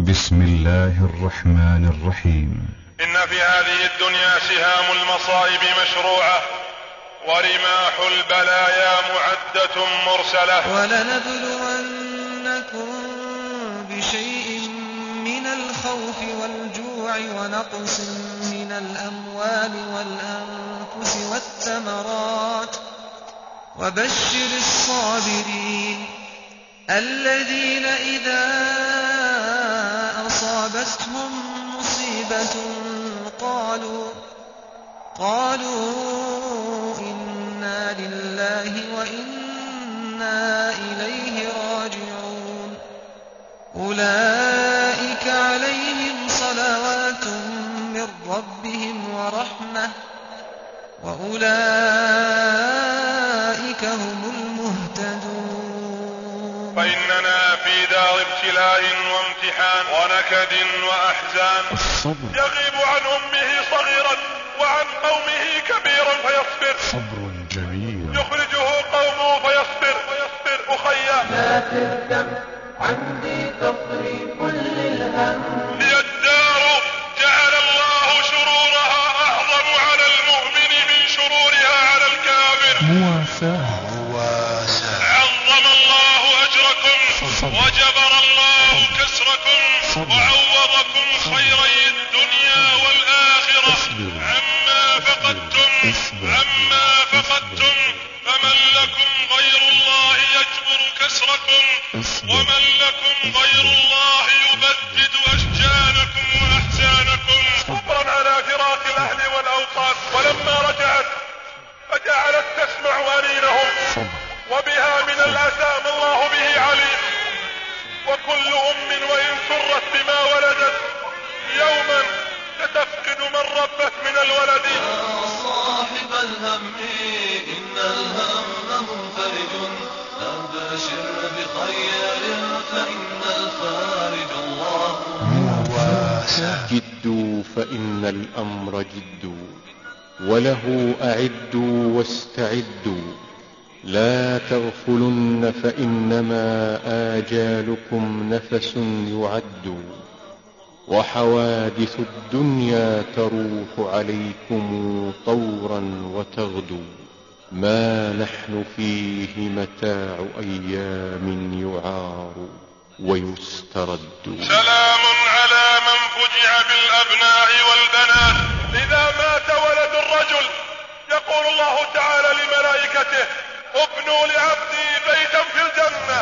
بسم الله الرحمن الرحيم. إن في هذه الدنيا سهام المصائب مشروعة، ورماح البلايا معدة مرسلة. ولنبلونكم بشيء من الخوف والجوع ونقص من الأموال والأنفس والثمرات وبشر الصابرين الذين إذا أصابتهم مصيبة قالوا إنا لله وإنا إليه راجعون. أولئك عليهم صلوات من ربهم ورحمة وأولئك هم المهتدون. فإننا في دار ابتلاء وامتحان ونكد وأحزان. يغيب عن أمه صغيرا وعن قومه كبيرا فيصبر. صبر جميل. يخرجه قومه فيصبر أخيا. لا تهتم عندي تصري كل الهم. هي الدار جعل الله شرورها أعظم على المؤمن من شرورها على الكافر. مواساة. عظم الله أجركم وجبر الله كسركم وعوضكم خيري الدنيا والآخرة. عما فقدتم فمن لكم غير الله يجبر كسركم، ومن لكم غير الله يبدد أشجانكم وأحزانكم. صبرا على فراق الأهل والأوطان. ولما رجعت فجعلت تسمع أنينهم، وبها من الأسى ما الله به عليم. وكل أم وإن سرت بما ولدت يوما ستفقد من ربت من الولد. يا صاحب الهم إن الهم منفرج، أبشر بخير فإن الفارج الله. جدوا فإن الأمر جد، وله أعدوا واستعدوا. لا تغفلن فإنما آجالكم نفس يعد، وحوادث الدنيا تروح عليكم طورا وتغدو. ما نحن فيه متاع أيام يعار ويسترد. سلام على من فجع بالأبناء والبنات. إذا مات ولد الرجل يقول الله تعالى لملائكته ابنوا لعبدي بيتا في الجنة.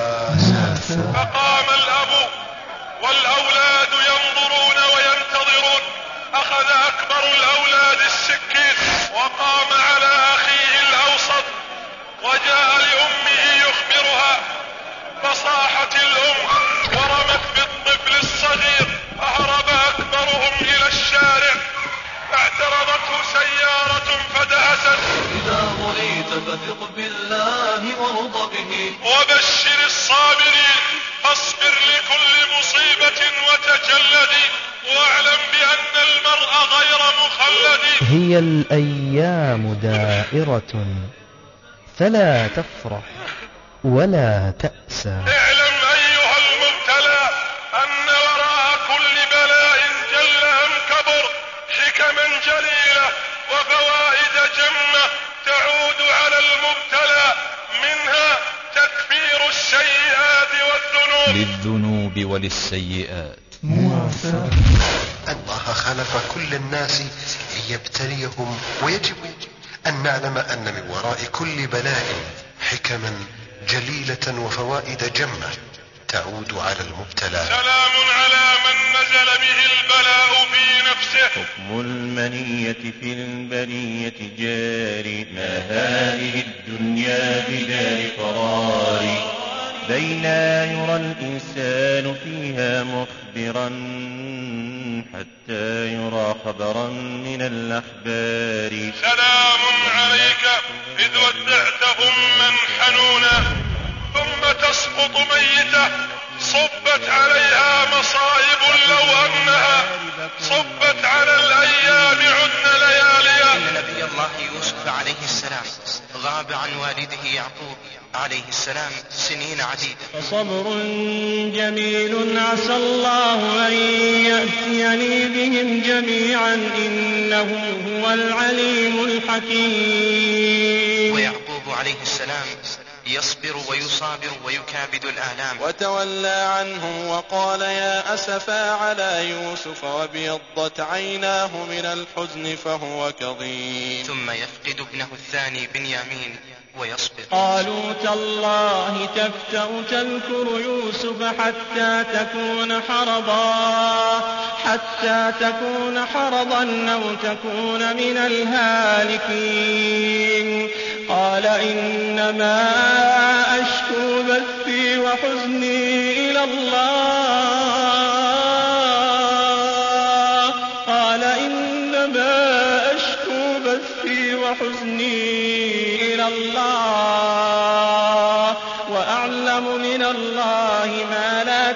فقام الأب والأولاد ينظرون وينتظرون. أخذ أكبر الأولاد السكين وقام على أخيه الأوسط وجاء لأمه يخبرها، فصاحت الأم ورمت بالطفل الصغير، فهرب أكبرهم إلى الشارع، فاعترضته سيارة فدهست. إذا ضليت فثق بالله وارض به، وبشر الصابرين. فاصبر لكل مصيبة وتجلد، واعلم بأن المرء غير مخلد. هي الأيام دائرة فلا تفرح ولا تأسى. اعلم أيها المبتلى أن وراء كل بلاء جل أم كبر حكما جليلة وفوائد جمة تعود على المبتلى، منها تكفير السيئات والذنوب. للذنوب وللسيئات مواساة. الله خلق كل الناس ليبتليهم، ويجب أن نعلم أن من وراء كل بلاء حكما جليلة وفوائد جمة تعود على المبتلى. سلام على من نزل به البلاء في نفسه. حكم المنية في البرية جاري، ما هذه الدنيا بدار قرار. لا يرى الإنسان فيها مخبرا، حتى يرى خبرا من الأخبار. سلام عليك إذ ودعتهم من حنونا، ثم تسقط ميتة صبت عليها مصائب لو أنها صبت على الأيام عدن لياليا. إن نبي الله يوسف عليه السلام غاب عن والده يعقوب عليه السلام سنين عديدة. فصبر جميل عسى الله أن يأتيني بهم جميعا إنه هو العليم الحكيم. ويعقوب عليه السلام يصبر ويصابر ويكابد الآلام. وتولى عنهم وقال يا أسفا على يوسف وابيضت عيناه من الحزن فهو كظيم. ثم يفقد ابنه الثاني بنيامين ويصبر. قالوا تالله تفتأ تذكر يوسف حتى تكون حرضا أو تكون من الهالكين. قال إنما أشكو بثي وحزني إلى الله. قال إنما أشكو بثي وحزني إلى الله وأعلم من الله ما لا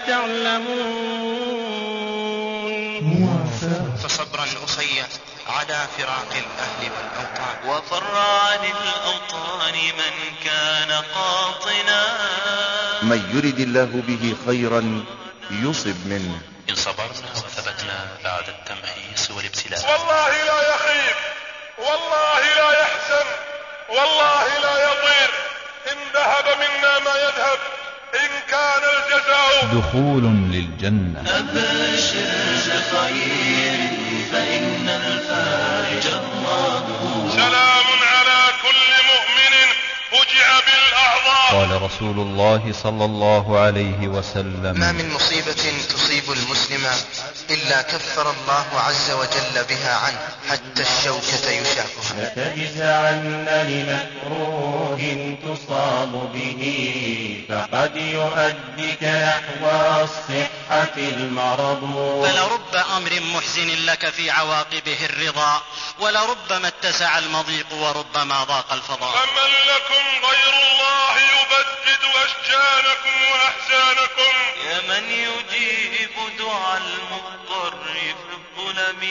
تعلمون. فصبرا أخي على فراق الأهل والأوطان. وفر عن الأوطان من كان قاطنا. من يرد الله به خيرا يصب منه. إن صبرنا وثبتنا بعد التمحيص والابتلاء والله لا يخيب، والله لا يحزن، والله لا يضير. إن ذهب منا ما يذهب، إن كان الجزاء دخول للجنة. أبشر بخير فإن الفارج الله. سلام على كل مؤمن فجع بالأعضاء. قال رسول الله صلى الله عليه وسلم: ما من مصيبة تصيب المسلم إلا كفر الله عز وجل بها عنه حتى الشوكة يشاكها. لتجزعن لمكروه تصاب به فقد يؤدك نحو الصحة المرض. فلرب أمر محزن لك في عواقبه الرضا، ولربما اتسع المضيق وربما ضاق الفضاء. فمن لكم غير الله يبدد أشجانكم وأحزانكم. يا من يجيب دعاء المضطر في الظلم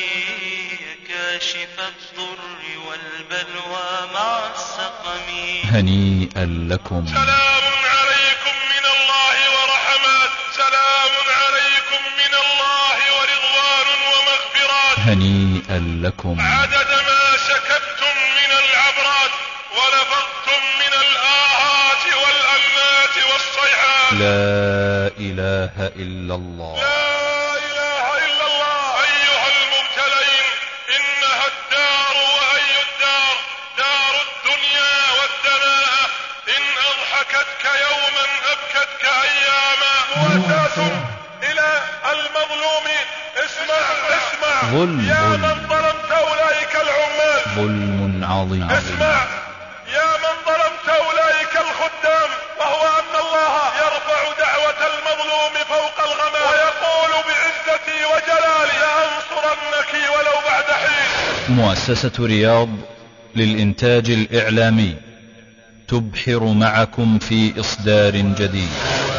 كاشف الضر والبلوى مع السقم. هنيئا لكم. سلام عليكم من الله ورحمات، سلام عليكم من الله ورضوان ومغفرات. هنيئا لكم. عدد ما سكبتم من العبرات ولفظتم من الآهات والأنات والصيحات. لا إله إلا الله. لا إله إلا الله. أيها المبتلين، إنها الدار وأي الدار، دار الدنيا والدناءة. إن أضحكتك يوما أبكتك أياما. مواساة إلى المظلوم. اسمع ظلم. يا من ظلمت أولئك العمال. ظلم عظيم. اسمع يا من ظلمت أولئك الخدام، وهو أن الله يرفع دعوة المظلوم فوق الغمام ويقول بعزتي وجلالي لأنصرنك ولو بعد حين. مؤسسة رياض للإنتاج الإعلامي تبحر معكم في إصدار جديد.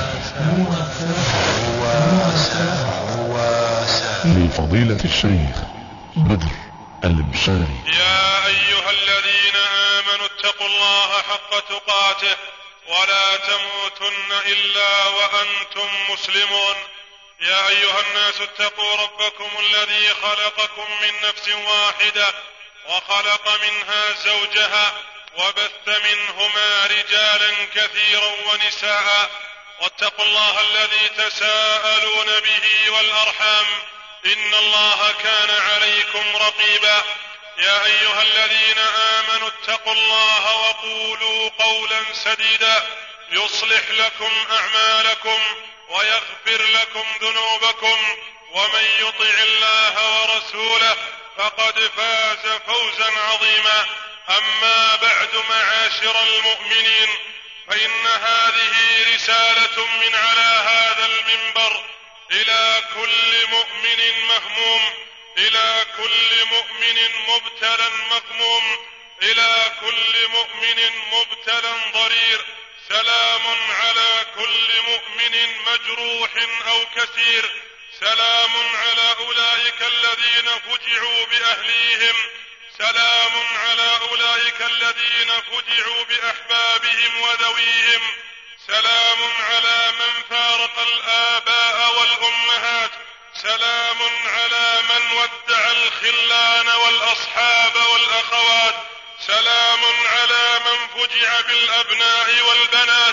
لفضيلة الشيخ بدر البشاري. يا أيها الذين آمنوا اتقوا الله حق تقاته ولا تموتن إلا وأنتم مسلمون. يا أيها الناس اتقوا ربكم الذي خلقكم من نفس واحدة وخلق منها زوجها وبث منهما رجالا كثيرا ونساء، واتقوا الله الذي تساءلون به والأرحام إن الله كان عليكم رقيبا. يا أيها الذين آمنوا اتقوا الله وقولوا قولا سديدا يصلح لكم أعمالكم ويغفر لكم ذنوبكم، ومن يطع الله ورسوله فقد فاز فوزا عظيما. أما بعد، معاشر المؤمنين، فإن هذه رسالة من على هذا المنبر إلى كل مؤمن مهموم، إلى كل مؤمن مبتلى مغموم، إلى كل مؤمن مبتلى ضرير. سلام على كل مؤمن مجروح أو كثير. سلام على أولئك الذين فجعوا بأهليهم. سلام على أولئك الذين فجعوا بأحبابهم وذويهم. سلام على من فارق الآباء والأمهات. سلام على من ودع الخلان والأصحاب والأخوات. سلام على من فجع بالأبناء والبنات.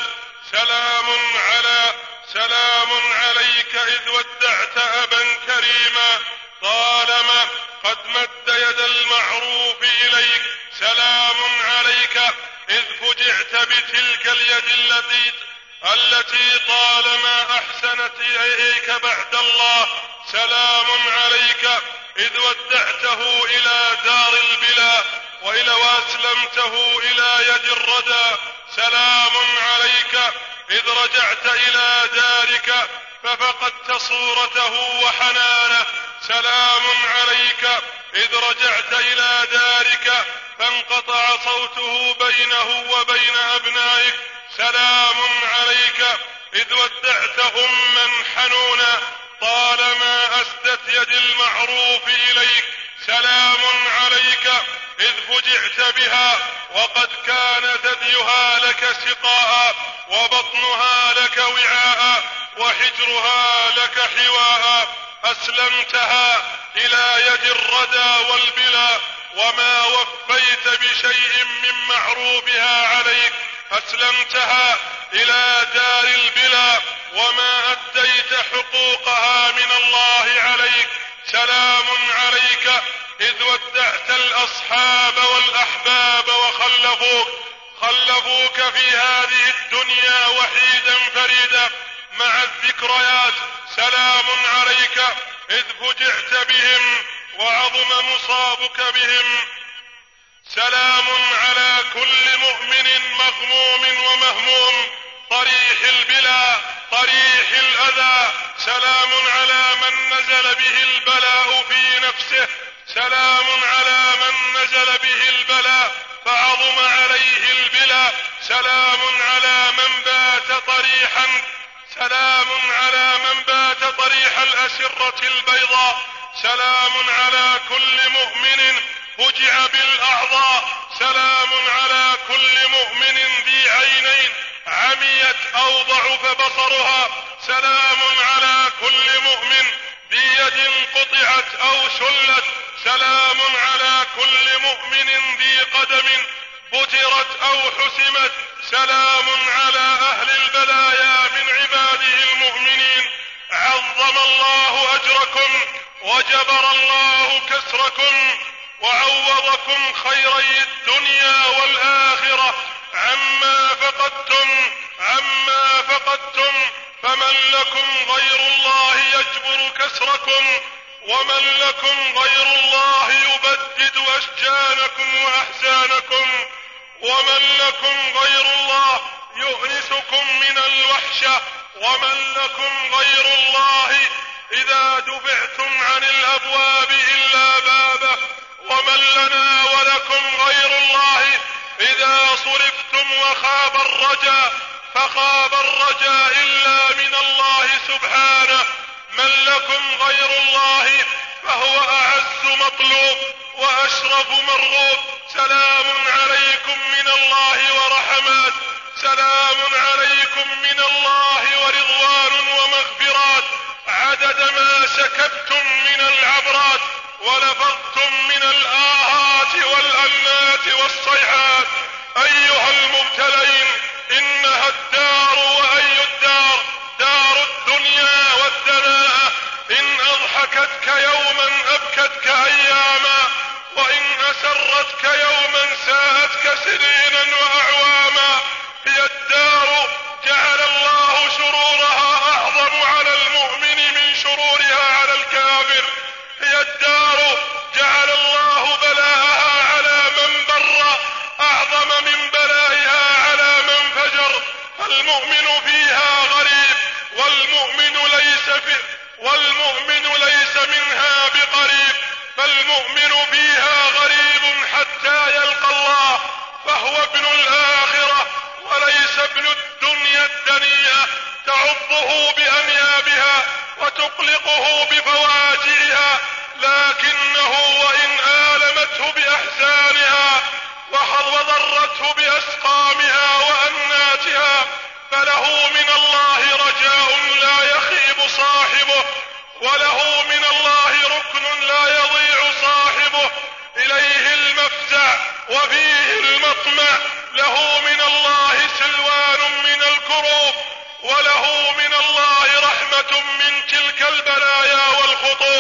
سلام عليك إذ ودعت أبا كريما طالما قد مد يد المعروف إليك. سلام عليك إذ فجعت بتلك اليد التي طالما أحسنت إليك بعد الله. سلام عليك إذ ودعته إلى دار البلا وأسلمته إلى يد الردى. سلام عليك إذ رجعت إلى دارك ففقدت صورته وحنانه. سلام عليك إذ رجعت إلى دارك فانقطع صوته بينه وبين أبنائك. سلام عليك إذ ودعت أما حنونا طالما أسدت يد المعروف إليك. سلام عليك إذ فجعت بها وقد كان ثديها لك سقاء وبطنها لك وعاء وحجرها لك حواء. أسلمتها إلى يد الردى والبلا وما وفيت بشيء من معروفها عليك. أسلمتها إلى دار البلا وما أديت حقوقها من الله عليك. سلام عليك إذ ودعت الأصحاب والأحباب خلفوك في هذه الدنيا وحيدا فريدا مع الذكريات. سلام عليك إذ فجعت بهم وعظم مصابك بهم. سلام على كل مؤمن مغموم ومهموم طريح البلا طريح الأذى. سلام على من نزل به البلاء في نفسه. سلام على من نزل به البلاء فعظم عليه البلا. سلام على من بات طريحا. سلام على من بات طريح الأسرة البيضاء. سلام على كل مؤمن فجع بالأعضاء. سلام على كل مؤمن ذي عينين عميت أو ضعف بصرها. سلام على كل مؤمن ذي يد قطعت أو شلت. سلام على كل مؤمن ذي قدم بترت أو حسمت. سلام على أهل البلايا من عباده المؤمنين. عظم الله أجركم وجبر الله كسركم وعوضكم خيري الدنيا والآخرة عما فقدتم. فمن لكم غير الله يجبر كسركم ومن لكم غير الله يبدد أشجانكم وأحزانكم ومن لكم غير الله يؤنسكم من الوحشة ومن لكم غير الله إذا دفعتم عن الأبواب إلا بابه ومن لنا ولكم غير الله إذا صرفتم وخاب الرجاء فخاب الرجاء إلا من الله سبحانه. من لكم غير الله فهو أعز مطلوب وأشرف مرغوب. سلام عليكم من الله ورحمات. سلام عليكم من الله ورضوان ومغفرات عدد ما سكبتم من العبرات ولفظتم من الآهات والأنات والصيحات. أيها المبتلين إنها الدار وأي الدار دار الدنيا والدناءة. إن أضحكتك يوما أبكتك أياما وإن أسرتك يوما ساءتك سنينا وأعواما. هي الدار جعل الله شرورها أعظم على المؤمن من شرورها على الكافر. هي الدار جعل الله بلاءها على من بر أعظم من بلائها على من فجر. فالمؤمن فيها غريب والمؤمن ليس منها بقريب. فالمؤمن فيها غريب حتى يلقى الله فهو ابن الآخرة وليس ابن الدنيا الدنيئة تعضه بأنيابها وتقلقه بفواجعها. لكنه وإن آلمته بأحزانها وضرته بأسقامها وأناتها، فله من الله رجاء لا يخيب صاحبه، وله من الله ركن لا يضيع صاحبه، إليه المفزع وفيه المطمع، له من الله سلوان من الكروب، وله من الله رحمة من تلك البلايا والخطوب.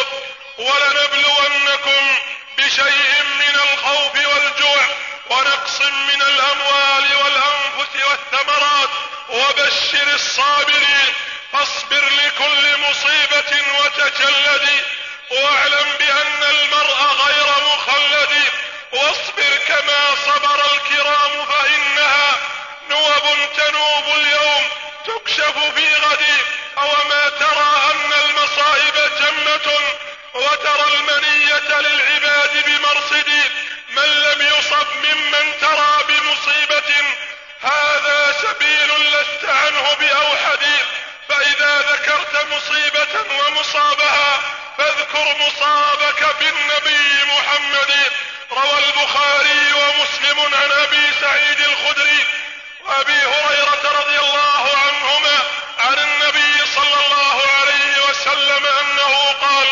ولنبلونكم بشيء من الخوف والجوع ونقص من الأموال والأنفس والثمرات وبشر الصابرين. فاصبر لكل مصيبة وتجلد، واعلم بأن المرء غير مخلد، واصبر كما صبر الكرام فإنها نوب تنوب اليوم تكشف في غد. أوما ترى أن المصائب جمة وترى المنية للعباد بمرصد، من لم يصب ممن ترى بمصيبة هذا سبيل لست عنه بأوحد. فإذا ذكرت مصيبة ومصابها فاذكر مصابك بالنبي محمد. روى البخاري ومسلم عن أبي سعيد الخدري وأبي هريرة رضي الله عنهما عن النبي صلى الله عليه وسلم أنه قال: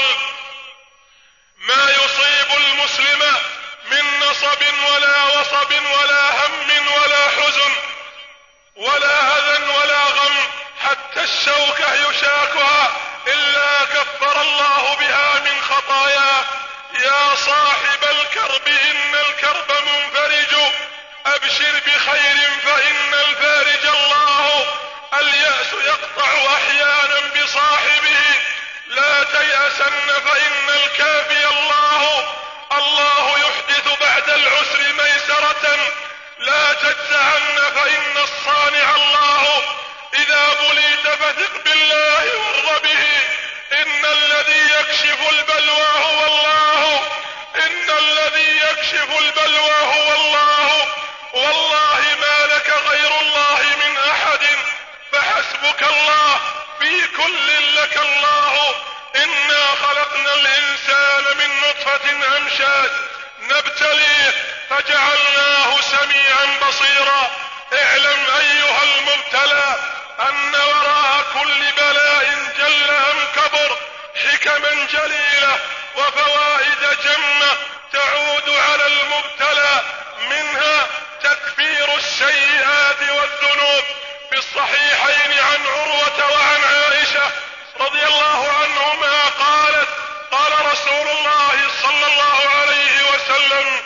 ما يصيب المسلم من نصب ولا وصب ولا هم ولا حزن ولا أذى ولا غم حتى الشوكة يشاكها إلا كفر الله بها من خطاياه. يا صاحب الكرب إن الكرب منفرج، أبشر بخير فإن الفارج الله. اليأس يقطع أحيانا بصاحبه، لا تيأسن فإن الكافي الله. الله يحدث بعد العسر ميسرة، لا تجزعن فإن الصانع الله. إذا بليت فثق بالله وارض به، إن الذي يكشف البلوى هو الله. إن الذي يكشف البلوى هو الله. والله ما لك غير الله من أحد، فحسبك الله في كل لك الله. إنا خلقنا الإنسان من نطفة أمشاج نبتليه فجعلناه سميعا بصيرا. اعلم أيها المبتلى أن وراء كل بلاء جل أم كبر حكما جليلة وفوائد جمة تعود على المبتلى، منها تكفير السيئات والذنوب. في الصحيحين عن عروة وعن عائشة رضي الله عنهما قالت: قال رسول الله صلى الله عليه وسلم: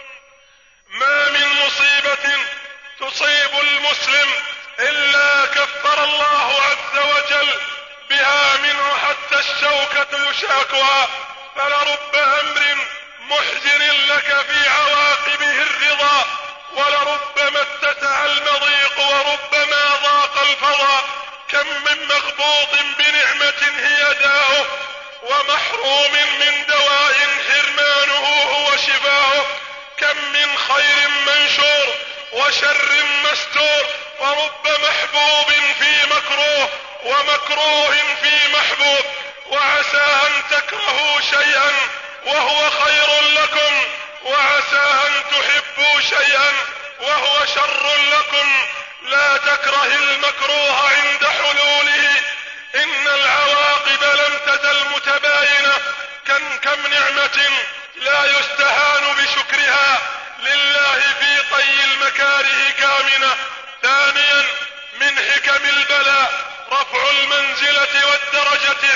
ما من مصيبة تصيب المسلم إلا كفر الله عز وجل بها منه حتى الشوكة يشاكها. فلرب أمر محزن لك في عواقبه الرضا، ولربما اتسع المضيق وربما ضاق الفضا. كم من مخبوط بنعمة هي داؤه، ومحروم من دواء حرمانه هو شفاؤه. كم من خير منشور وشر مستور، ورب محبوب في مكروه ومكروه في محبوب. وعسى أن تكرهوا شيئا وهو خير لكم، وعسى أن تحبوا شيئا وهو شر لكم. لا تكره المكروه عند حلوله، إن العواقب لم تزل متباينة. كم نعمة لا يستهان بشكرها لله في طي المكاره كامنة. ثانيا من حكم البلاء رفع المنزلة والدرجة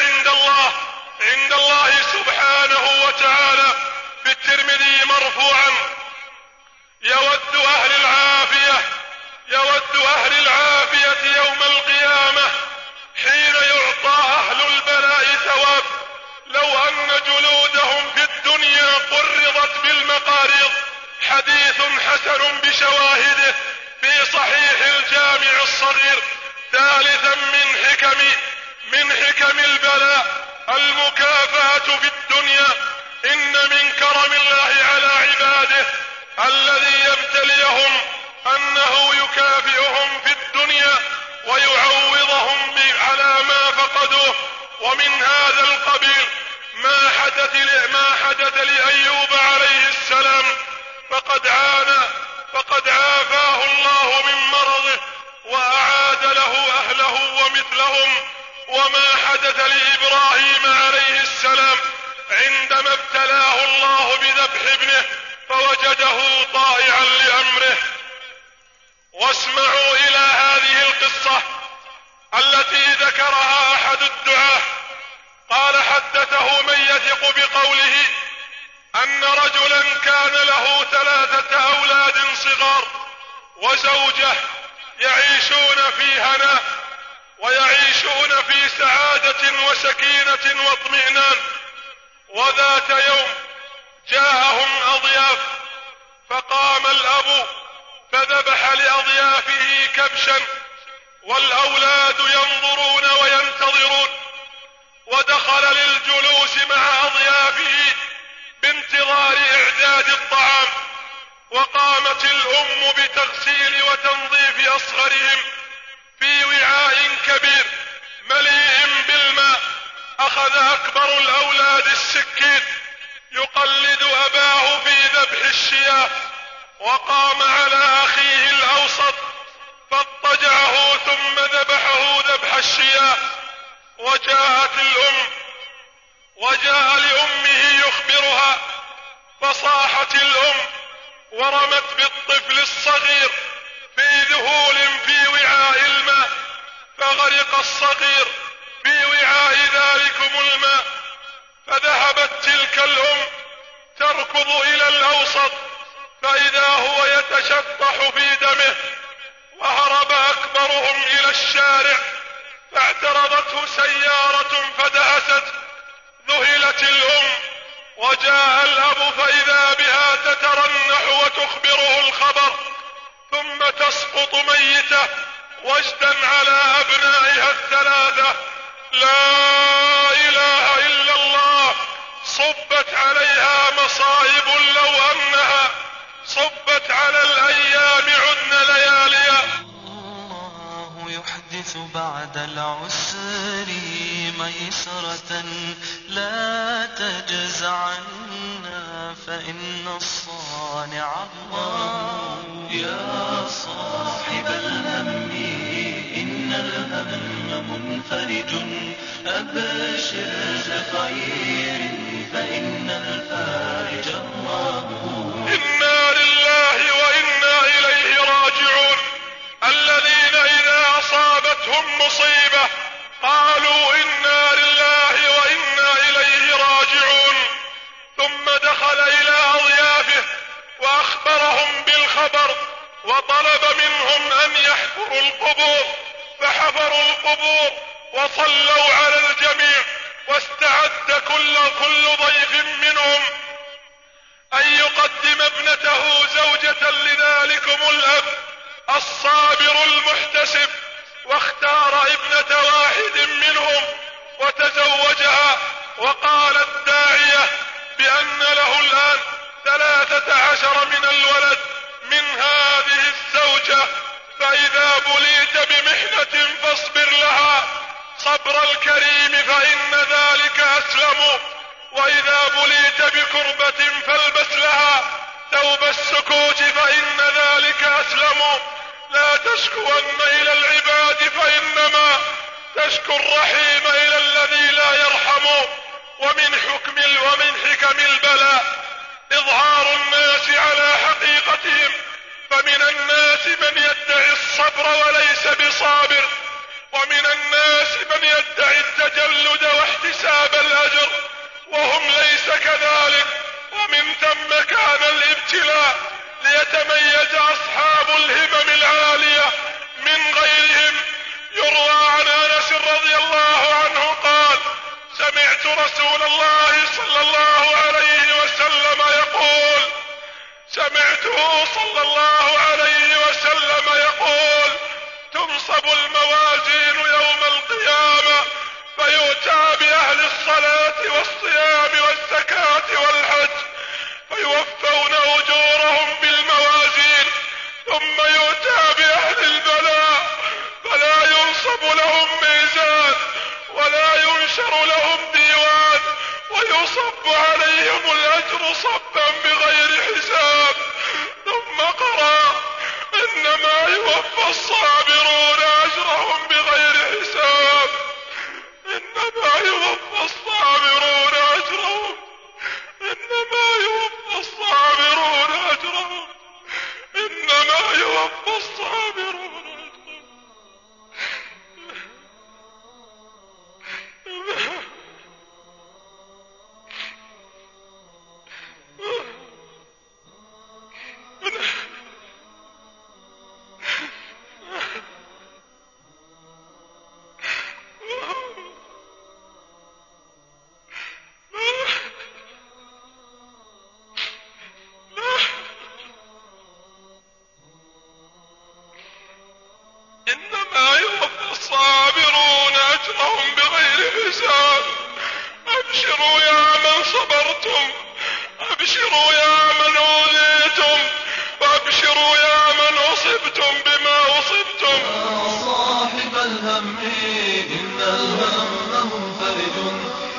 عند الله سبحانه وتعالى. في الترمذي مرفوعا: يود أهل العافية يوم القيامة حين يعطى أهل البلاء ثواب لو أن جلودهم في الدنيا قرضت بالمقاريض. حديث حسن بشواهده في صحيح الجامع الصغير. ثالثا من حكم البلاء المكافأة في الدنيا. إن من كرم الله على عباده الذي يبتليهم أنه يكافئهم في الدنيا ويعوضهم على ما فقدوه. ومن هذا القبيل ما حدث لأيوب عليه السلام فقد عافاه الله من مرضه وأعاد له أهله ومثلهم. وما حدث لإبراهيم عليه السلام عندما ابتلاه الله بذبح ابنه فوجده طائعا لأمره. واسمعوا إلى هذه القصة التي ذكرها أحد الدعاة. قال: حدثه من يثق بقوله أن رجلا كان له 3 أولاد صغار وزوجة يعيشون في هناء ويعيشون في سعادة وسكينة واطمئنان. وذات يوم جاءهم أضياف فقام الأب فذبح لأضيافه كبشا والأولاد ينظرون وينتظرون، ودخل للجلوس مع أضيافه بانتظار إعداد الطعام. وقامت الأم بتغسيل وتنظيف أصغرهم في وعاء كبير مليء بالماء. أخذ أكبر الأولاد السكين يقلد أباه في ذبح الشياه، وقام على أخيه الأوسط فاضطجعه ثم ذبحه ذبح الشياه. وجاء لأمه يخبرها، فصاحت الأم ورمت بالطفل الصغير في ذهول في وعاء الماء، فغرق الصغير في وعاء ذلكم الماء. فذهبت تلك الأم تركض إلى الأوسط فإذا هو يتشطح في دمه، وهرب أكبرهم إلى الشارع فاعترضته سيارة فدهست. ذهلت الأم وجاء الأب فإذا بها تترنح وتخبره الخبر، ثم تسقط ميتة وجدا على أبنائها 3. لا إله إلا الله. صبت عليها مصائب لو أنها صبت على الأيام عدن لياليا. الله يحدث بعد العسر ميسرة، لا تجز عنا فإن الصانع الله. يا صاحب الهم إن الهم منفرج، أبشر بخير فإن الفارج الله. إنا لله وإنا إليه راجعون. الذين إذا أصابتهم مصيبة قالوا إنا لله وإنا إليه راجعون، ثم دخل إلى أضيافه وأخبرهم بالخبر وطلب منهم أن يحفروا القبور، فحفروا القبور وصلوا على الجميع، واستعد كل ضيف منهم أن يقدم ابنته زوجة لذلكم الأب الصابر المحتسب، واختار ابنة واحد منهم وتزوجها. وقال الداعية بأن له الآن 13 من الولد من هذه الزوجة، فإذا بليت بمحنة فاصبر لها صبر الكريم فإن ذلك أسلم، وإذا بليت بكربة فالبس لها ثوب السكوت فإن ذلك أسلم. لا تشكون إلى العباد فإنما تشكو الرحيم إلى الذي لا يرحم. ومن حكم البلاء إظهار الناس على حقيقتهم، فمن الناس من يدعي الصبر وليس بصابر، ومن الناس من يدعي التجلد واحتساب الأجر وهم ليس كذلك. ومن ثم كان الابتلاء ليتميز أصحاب الهمم العالية من غيرهم. يروى عن أنس رضي الله عنه قال: سمعت رسول الله صلى الله عليه وسلم يقول تنصب الموازين يوم القيامة فيؤتى بأهل الصلاة والصيام والزكاة والحج فيوفون أجورهم بالموازين، ثم يؤتى بأهل البلاء فلا ينصب لهم ميزان ولا ينشر لهم ديوان، ويصب عليهم الأجر صبا بغير حساب. يوفى الصابرون أجرهم بغير حساب. إنما يوفى الصابرون أجرهم، إنما يوفى الصابرون أجرهم، إنما يوفى الصابرون أجرهم. إنما يوفى الصابرون أجرهم بغير حساب. أبشروا يا من صبرتم، أبشروا يا من أوذيتم، وأبشروا يا من أصبتم بما أصبتم. يا صاحب الهم إن الهم منفرج،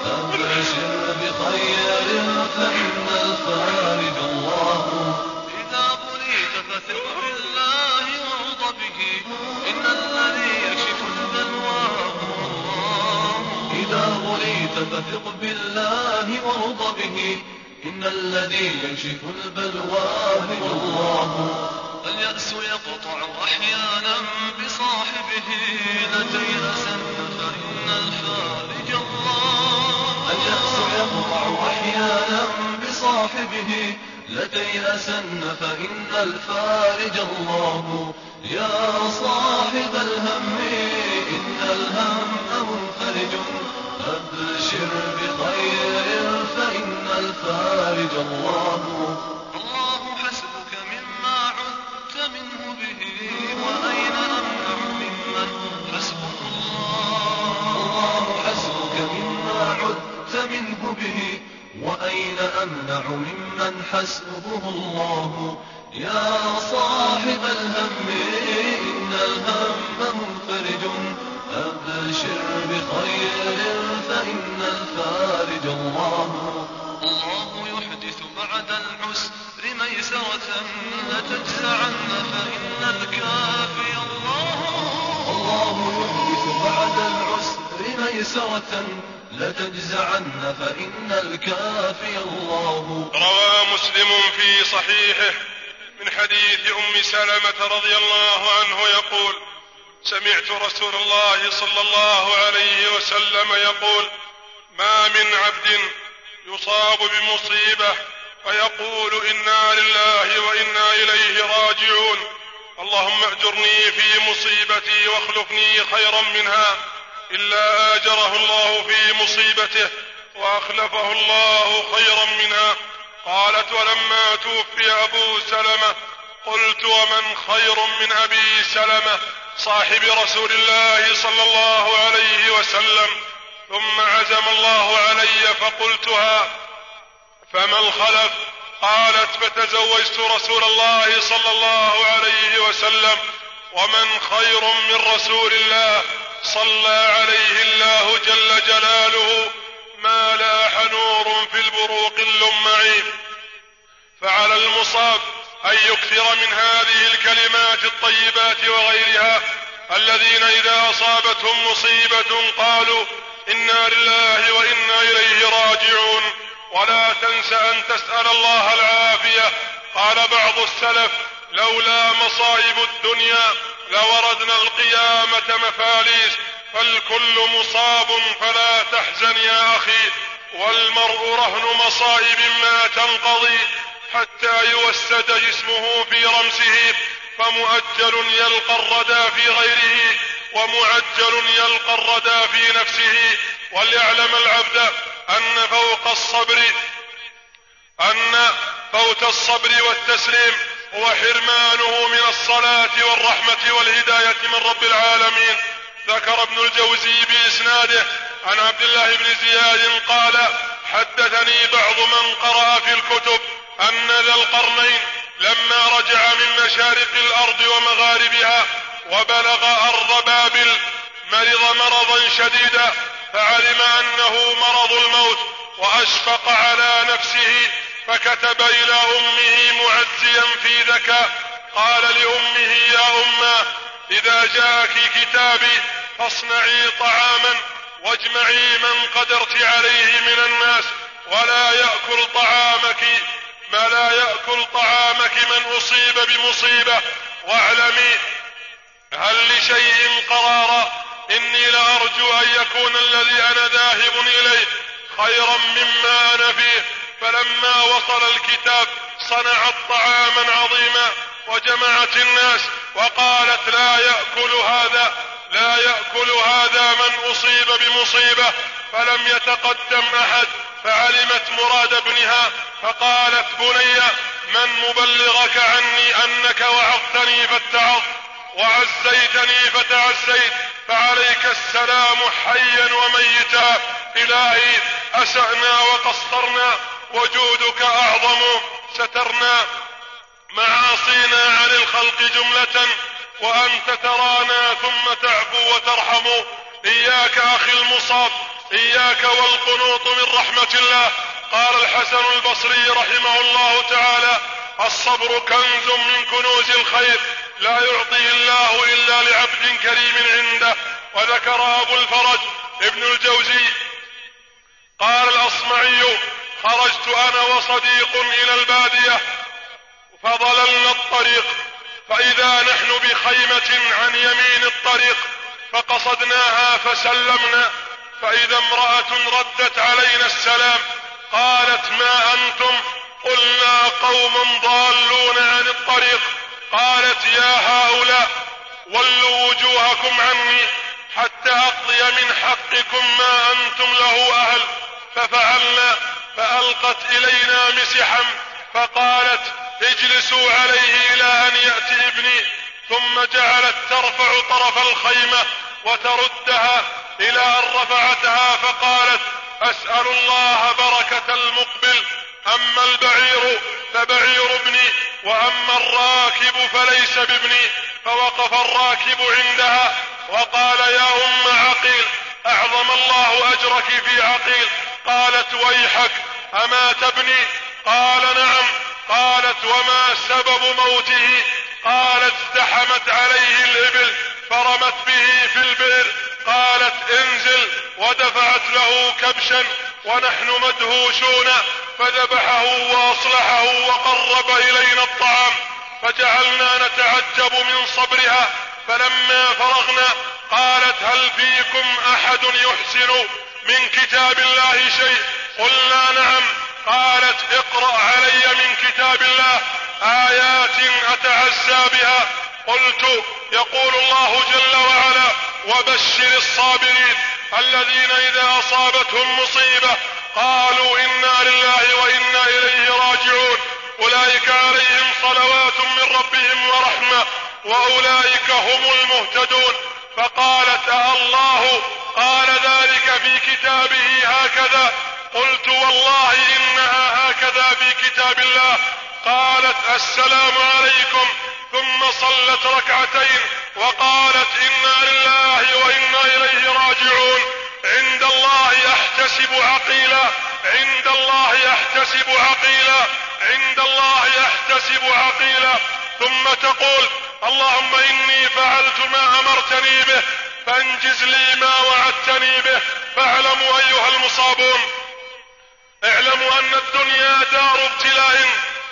أبشر بخير فإن الفارج الله. إذا بليت فثق بالله وارض به، إن الذي يكشف البلوى هو الله. إذا بليت فثق بالله وارض به، إن الذي يكشف البلوى هو الله. اليأس يقطع أحيانا بصاحبه، لا تيأسا فإن الفارج الله. اليأس يقطع أحيانا بصاحبه، لا تيأسا فإن الفارج الله. يا صاحب الهم إن الهم منفرج، أبشر بخير فإن الفارج الله. الله حسبك مما عدت منه به، وأين أمنع ممن حسبه الله. الله حسبك مما عدت منه به، وأين أمنع ممن حسبه الله. يا صاحب الهم إن الهم منفرج، أبشر بخير فإن الفارج الله. الله يحدث بعد العسر ميسرة، لتجزعن فإن الكافي الله. الله يحدث بعد العسر ميسرة، لتجزعن فإن الكافي الله. روى مسلم في صحيحه من حديث أم سلمة رضي الله عنه يقول: سمعت رسول الله صلى الله عليه وسلم يقول: ما من عبد يصاب بمصيبة فيقول إنا لله وإنا إليه راجعون، اللهم أجرني في مصيبتي واخلفني خيرا منها، إلا آجره الله في مصيبته وأخلفه الله خيرا منها. قالت: ولما توفي أبو سلمة قلت: ومن خير من أبي سلمة صاحب رسول الله صلى الله عليه وسلم؟ ثم عزم الله علي فقلتها: فما الخلف؟ قالت: فتزوجت رسول الله صلى الله عليه وسلم، ومن خير من رسول الله صلى عليه الله جل جلاله ما لاح نور في البروق اللمع. فعلى المصاب أن يكثر من هذه الكلمات الطيبات وغيرها، الذين إذا أصابتهم مصيبة قالوا إنا لله وإنا إليه راجعون. ولا تنس أن تسأل الله العافية. قال بعض السلف: لولا مصائب الدنيا لوردنا القيامة مفاليس، فالكل مصاب فلا تحزن يا أخي، والمرء رهن مصائب ما تنقضي، حتى يوسد جسمه في رمسه، فمؤجل يلقى الردى في غيره، ومعجل يلقى الردى في نفسه. وليعلم العبد أن فوت الصبر والتسليم هو حرمانه من الصلاة والرحمة والهداية من رب العالمين. ذكر ابن الجوزي بإسناده عن عبد الله بن زياد قال: حدثني بعض من قرأ في الكتب أن ذا القرنين لما رجع من مشارق الأرض ومغاربها وبلغ أرض بابل مرض مرضا شديدا، فعلم أنه مرض الموت وأشفق على نفسه، فكتب إلى أمه معزيا في ذكاء قال لأمه: يا أمه، إذا جاءك كتابي فاصنعي طعاما واجمعي من قدرت عليه من الناس، ولا يأكل طعامك من أصيب بمصيبة، واعلمي هل لشيء قرارا، إني لأرجو أن يكون الذي أنا ذاهب إليه خيرا مما أنا فيه. فلما وصل الكتاب صنعت طعاما عظيما وجمعت الناس وقالت: لا يأكل هذا من أصيب بمصيبة. فلم يتقدم أحد، فعلمت مراد ابنها فقالت: بني، من مبلغك عني أنك وعظتني فاتعظت وعزيتني فتعزيت، فعليك السلام حيا وميتا. إلهي، أسأنا وقصرنا، وجودك أعظم، سترنا معاصينا عن الخلق جملة، وأنت ترانا ثم تعفو وترحم. إياك أخي المصاب، إياك والقنوط من رحمة الله. قال الحسن البصري رحمه الله تعالى: الصبر كنز من كنوز الخير، لا يعطيه الله إلا لعبد كريم عنده. وذكر أبو الفرج ابن الجوزي قال الأصمعي: خرجت أنا وصديق إلى البادية فضللنا الطريق، فإذا نحن بخيمة عن يمين الطريق، فقصدناها فسلمنا، فإذا امرأة ردت علينا السلام قالت: ما أنتم؟ قلنا: قوم ضالون عن الطريق. قالت: يا هؤلاء، ولوا وجوهكم عني حتى أقضي من حقكم ما أنتم له أهل. ففعلنا، فألقت إلينا مسحا فقالت: اجلسوا عليه إلى أن يأتي ابني. ثم جعلت ترفع طرف الخيمة وتردها إلى أن رفعتها، فقالت: أسأل الله بركة المقبل، أما البعير فبعير ابني، وأما الراكب فليس بابني. فوقف الراكب عندها وقال: يا أم عقيل، أعظم الله أجرك في عقيل. قالت: ويحك، أما تبني؟ قال: نعم. قالت: وما سبب موته؟ قالت: ازدحمت عليه الإبل فرمت به في البئر. قالت: انزل. ودفعت له كبشا ونحن مدهوشون، فذبحه وأصلحه وقرب إلينا الطعام، فجعلنا نتعجب من صبرها. فلما فرغنا قالت: هل فيكم أحد يحسن من كتاب الله شيء؟ قلنا: نعم. قالت: اقرأ علي من كتاب الله آيات أتعزى بها. قلت: يقول الله جل وعلا: وبشر الصابرين الذين إذا أصابتهم مصيبة قالوا إنا لله وإنا إليه راجعون، أولئك عليهم صلوات من ربهم ورحمة وأولئك هم المهتدون. فقالت: الله قال ذلك في كتابه هكذا؟ قلت: والله إنها هكذا في كتاب الله. قالت: السلام عليكم. ثم صلت ركعتين وقالت: إنا لله وإنا إليه راجعون. عند الله أحتسب عقيلا، عند الله أحتسب عقيلا، عند الله أحتسب عقيلا. ثم تقول: اللهم إني فعلت ما أمرتني به فانجز لي ما وعدتني به. فاعلموا أيها المصابون، اعلموا أن الدنيا دار ابتلاء،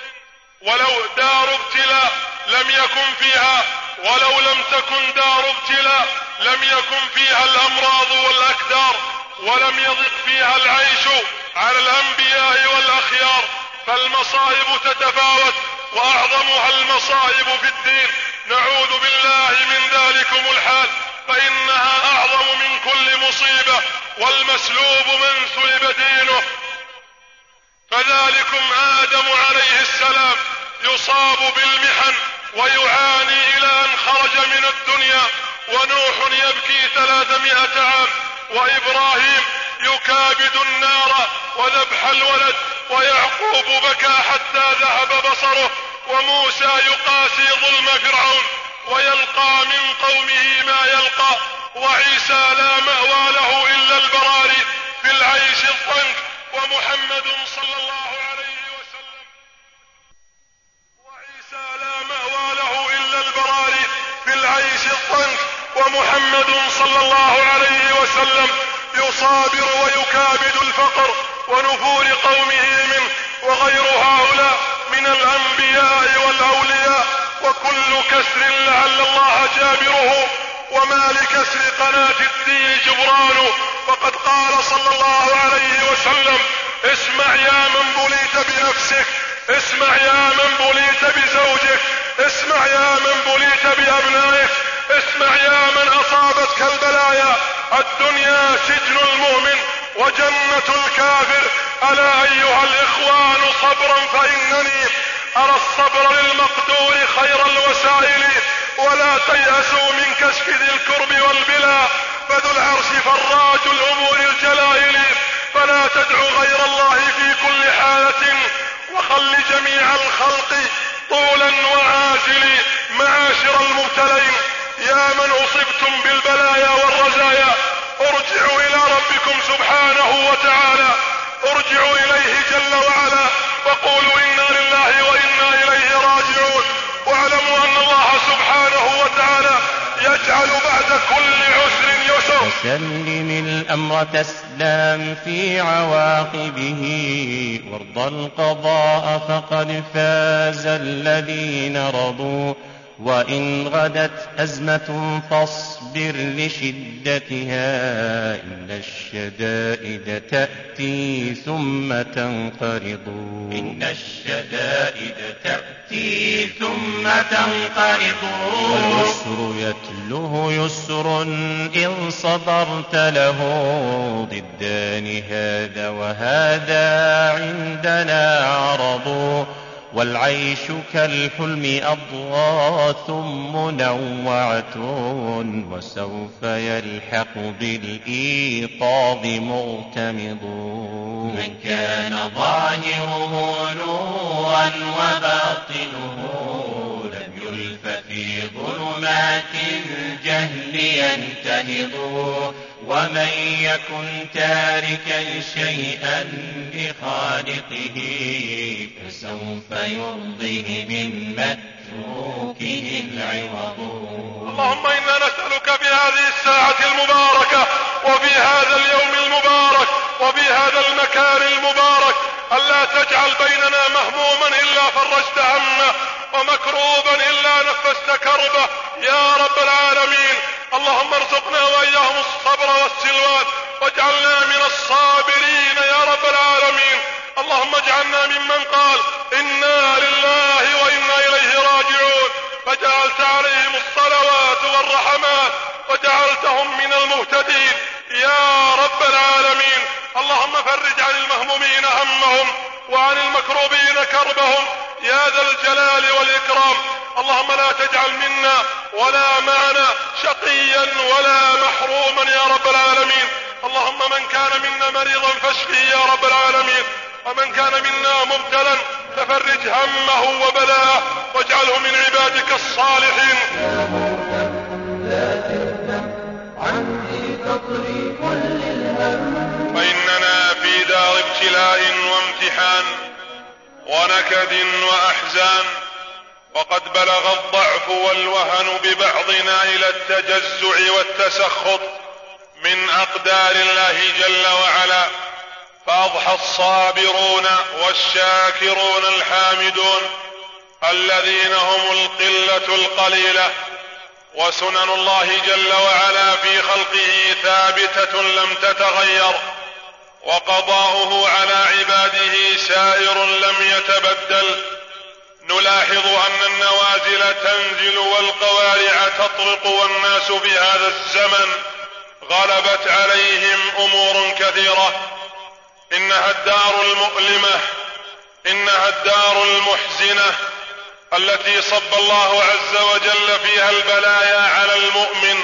ولو دار ابتلاء لم يكن فيها، ولو لم تكن دار ابتلاء لم يكن فيها الأمراض والأكدار، ولم يضق فيها العيش على الأنبياء والأخيار. فالمصائب تتفاوت، وأعظمها المصائب في الدين، نعوذ بالله من ذلكم الحال، فإنها أعظم من كل مصيبة، والمسلوب من سلب دينه. فذلكم آدم عليه السلام يصاب بالمحن ويعاني إلى أن خرج من الدنيا، ونوح يبكي 300 عام، وإبراهيم يكابد النار وذبح الولد، ويعقوب بكى حتى ذهب بصره، وموسى يقاسي ظلم فرعون ويلقى من قومه ما يلقى، وعيسى لا مأوى له إلا البراري في العيش الضنك، ومحمد صلى الله عليه وسلم وعيسى لا مأوى له وسلم يصابر ويكابد الفقر ونفور قومه منه، وغير هؤلاء من الأنبياء والأولياء، وكل كسر لعل الله جابره، وما لكسر قناة الدين جبران. وقد قال صلى الله عليه وسلم: اسمع يا من بليت بنفسك، اسمع يا من بليت بزوجك، اسمع يا من بليت بأبنائك، اسمع يا من أصابتك البلايا، الدنيا سجن المؤمن وجنة الكافر. ألا أيها الإخوان صبرا، فإنني أرى الصبر للمقدور خير الوسائل، ولا تيأسوا من كشف ذي الكرب والبلا، فذو العرش فراج الأمور الجلائل. فلا تدعوا غير الله في كل حالة، وخل جميع الخلق طولا وعاجل. معاشر المبتلين، يا من أصبتم بالبلايا والرزايا، ارجعوا إلى ربكم سبحانه وتعالى، ارجعوا إليه جل وعلا، وقولوا إنا لله وإنا إليه راجعون. واعلموا أن الله سبحانه وتعالى يجعل بعد كل عسر يسر. وسلم الأمر تسلم في عواقبه، وارض القضاء فقد فاز الذين رضوا. وإن غدت أزمة فاصبر لشدتها، إن الشدائد تأتي ثم تنقرض. إن الشدائد تأتي ثم تنقرض. واليسر يتلوه يسر إن صبرت له، ضدان هذا وهذا عندنا عرض. والعيش كالحلم أضغاث منوعة، وسوف يلحق بالإيقاظ مغتمض. من كان ظاهره نورا وباطنه، لم يلف في ظلمات الجهل ينتهض. ومن يكن تاركا شيئا لخالقه، فسوف يرضيه من متروكه العوض. اللهم إنا نسألك في هذه الساعة المباركة، وفي هذا اليوم المبارك، وفي هذا المكان المبارك، ألا تجعل بيننا مهموما إلا فرجت همه، ومكروبا إلا نفست كربه يا رب العالمين. اللهم ارزقنا وإياهم الصبر والسلوان، واجعلنا من الصابرين يا رب العالمين. اللهم اجعلنا ممن قال إنا لله وإنا إليه راجعون، فجعلت عليهم الصلوات والرحمات، وجعلتهم من المهتدين يا رب العالمين. اللهم فرج عن المهمومين همهم، وعن المكروبين كربهم يا ذا الجلال والإكرام. اللهم لا تجعل منا ولا معنا شقيا ولا محروما يا رب العالمين. اللهم من كان منا مريضا فاشفه يا رب العالمين، ومن كان منا مبتلا ففرج همه وبلاءه، واجعله من عبادك الصالحين. يا مهتم لا تهتم، عني تطري كل الهم. فإننا في دار ابتلاء وامتحان ونكد وأحزان، وقد بلغ الضعف والوهن ببعضنا إلى التجزع والتسخط من أقدار الله جل وعلا، فأضحى الصابرون والشاكرون الحامدون الذين هم القلة القليلة. وسنن الله جل وعلا في خلقه ثابتة لم تتغير، وقضاؤه على عباده سائر لم يتبدل. نلاحظ أن النوازل تنزل والقوارع تطرق، والناس في هذا الزمن غلبت عليهم أمور كثيرة. إنها الدار المؤلمة، إنها الدار المحزنة التي صب الله عز وجل فيها البلايا على المؤمن،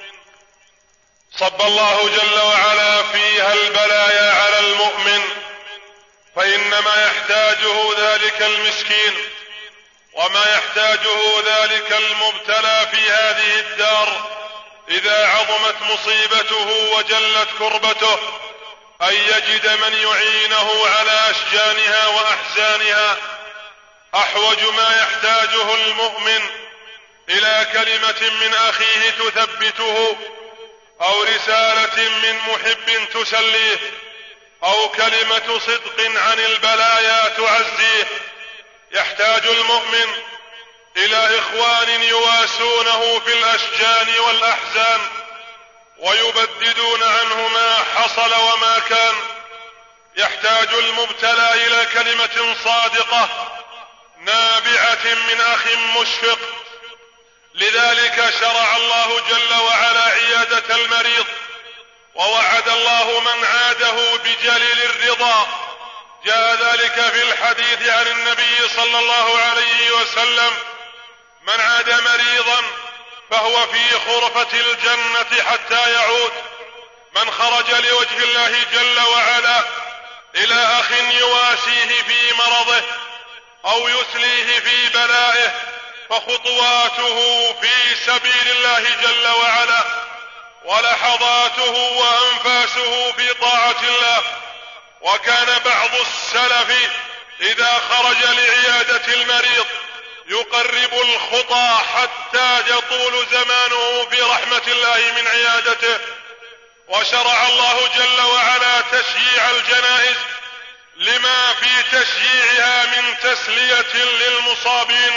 صب الله جل وعلا فيها البلايا على المؤمن، فإنما يحتاجه ذلك المسكين، وما يحتاجه ذلك المبتلى في هذه الدار إذا عظمت مصيبته وجلت كربته، أن يجد من يعينه على أشجانها وأحزانها. أحوج ما يحتاجه المؤمن إلى كلمة من أخيه تثبته، أو رسالة من محب تسليه، أو كلمة صدق عن البلايا تعزيه. يحتاج المؤمن إلى إخوان يواسونه في الأشجان والأحزان، ويبددون عنه ما حصل وما كان. يحتاج المبتلى إلى كلمة صادقة نابعة من أخ مشفق. لذلك شرع الله جل وعلا عيادة المريض، ووعد الله من عاده بجليل الرضا. جاء ذلك في الحديث عن النبي صلى الله عليه وسلم: من عاد مريضا فهو في خرفة الجنة حتى يعود. من خرج لوجه الله جل وعلا إلى أخ يواسيه في مرضه أو يسليه في بلائه فخطواته في سبيل الله جل وعلا، ولحظاته وأنفاسه في طاعة الله. وكان بعض السلف إذا خرج لعيادة المريض يقرب الخطى حتى يطول زمانه في رحمة الله من عيادته. وشرع الله جل وعلا تشييع الجنائز لما في تشييعها من تسلية للمصابين.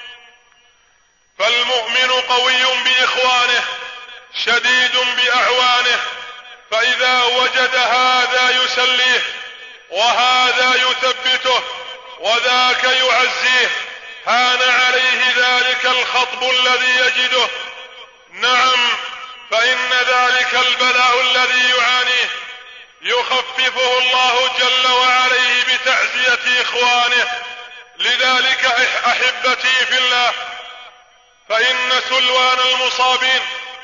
فالمؤمن قوي بإخوانه شديد بأعوانه، فإذا وجد هذا يسليه وهذا يثبته وذاك يعزيه هان عليه ذلك الخطب الذي يجده. نعم، فإن ذلك البلاء الذي يعانيه يخففه الله جل وعلا بتعزية إخوانه. لذلك أحبتي في الله، فإن سلوان المصابين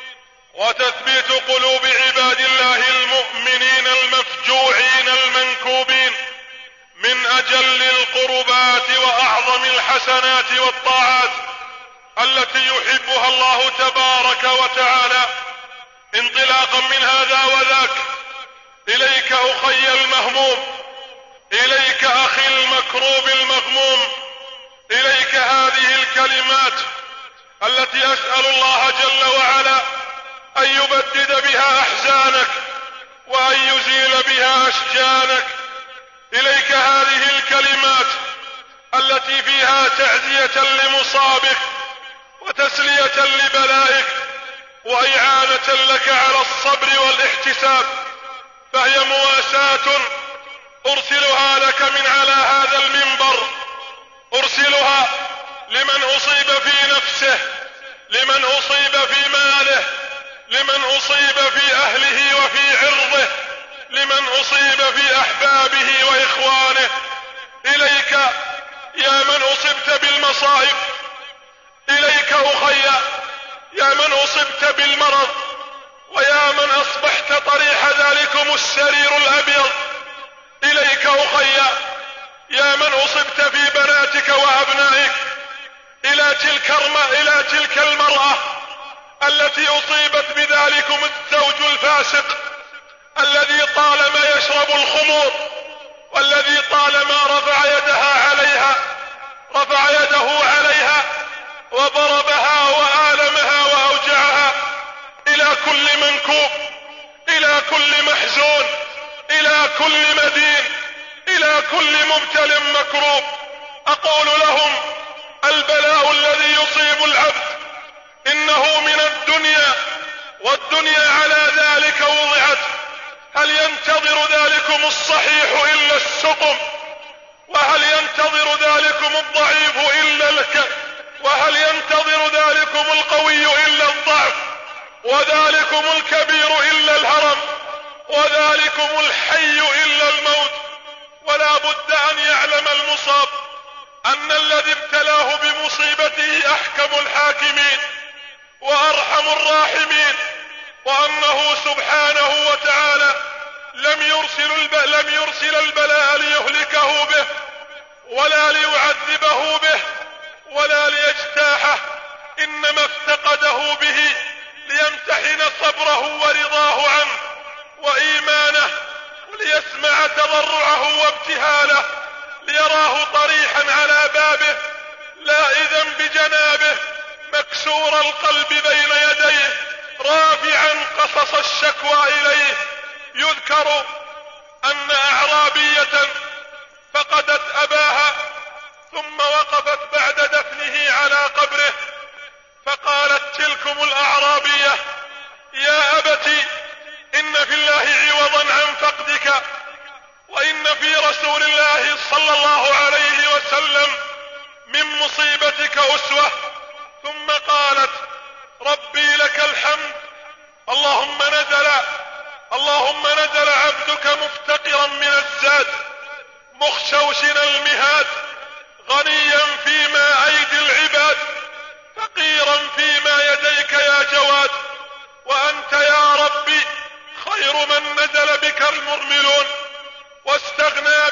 وتثبيت قلوب عباد الله المؤمنين المفجوعين المنكوبين من أجل القربات وأعظم الحسنات والطاعات التي يحبها الله تبارك وتعالى. انطلاقا من هذا وذاك، إليك أخي المهموم، إليك أخي المكروب المغموم، إليك هذه الكلمات التي أسأل الله جل وعلا أن يبدد بها أحزانك وأن يزيل بها أشجانك. إليك هذه الكلمات التي فيها تعزية لمصابك وتسلية لبلائك وإعانة لك على الصبر والاحتساب، فهي مواساة أرسلها لك من على هذا المنبر، أرسلها لمن أصيب في نفسه، لمن أصيب في ماله، لمن أصيب في أهله وفي عرضه، لمن أصيب في أحبابه وإخوانه. إليك يا من أصبت بالمصائب، إليك أخي يا من أصبت بالمرض، ويا من أصبحت طريح ذلكم السرير الأبيض. إليك أخي يا من أصبت في بناتك وأبنائك، إلى تلك المرأة التي أصيبت بذلكم الزوج الفاسق الذي طالما يشرب الخمور، والذي طالما رفع يده عليها وضربها وآلمها وأوجعها. إلى كل منكوب، إلى كل محزون، إلى كل مدين، إلى كل مبتل مكروب، أقول لهم: البلاء الذي يصيب العبد إنه من الدنيا، والدنيا على ذلك وضعت. هل ينتظر ذلكم الصحيح إلا السقم؟ وهل ينتظر ذلكم الضعيف إلا وهل ينتظر ذلكم القوي إلا الضعف؟ وذلكم الكبير إلا الهرم؟ وذلكم الحي إلا الموت؟ ولا بد أن يعلم المصاب أن الذي ابتلاه بمصيبته أحكم الحاكمين وأرحم الراحمين، وأنه سبحانه وتعالى لم يرسل البلاء ليهلكه به ولا ليعذبه به ولا ليجتاحه، إنما افتقده به ليمتحن صبره ورضاه عنه وإيمانه، وليسمع تضرعه وابتهاله، ليراه طريحا على بابه لائذا بجنابه مكسور القلب بين يديه رافعا قصص الشكوى إليه. يذكر أن أعرابية فقدت أباها ثم وقفت بعد دفنه على قبره فقالت تلكم الأعرابية: يا أبتي إن في الله عوضا عن فقدك، وإن في رسول الله صلى الله عليه وسلم من مصيبتك أسوة. ثم قالت: ربي لك الحمد، اللهم نزل عبدك مفتقرا من الزاد مخشوشنا المهاد غنيا فيما أيدي العباد فقيرا فيما يديك يا جواد، وأنت يا ربي خير من نزل بك المرملون واستغنى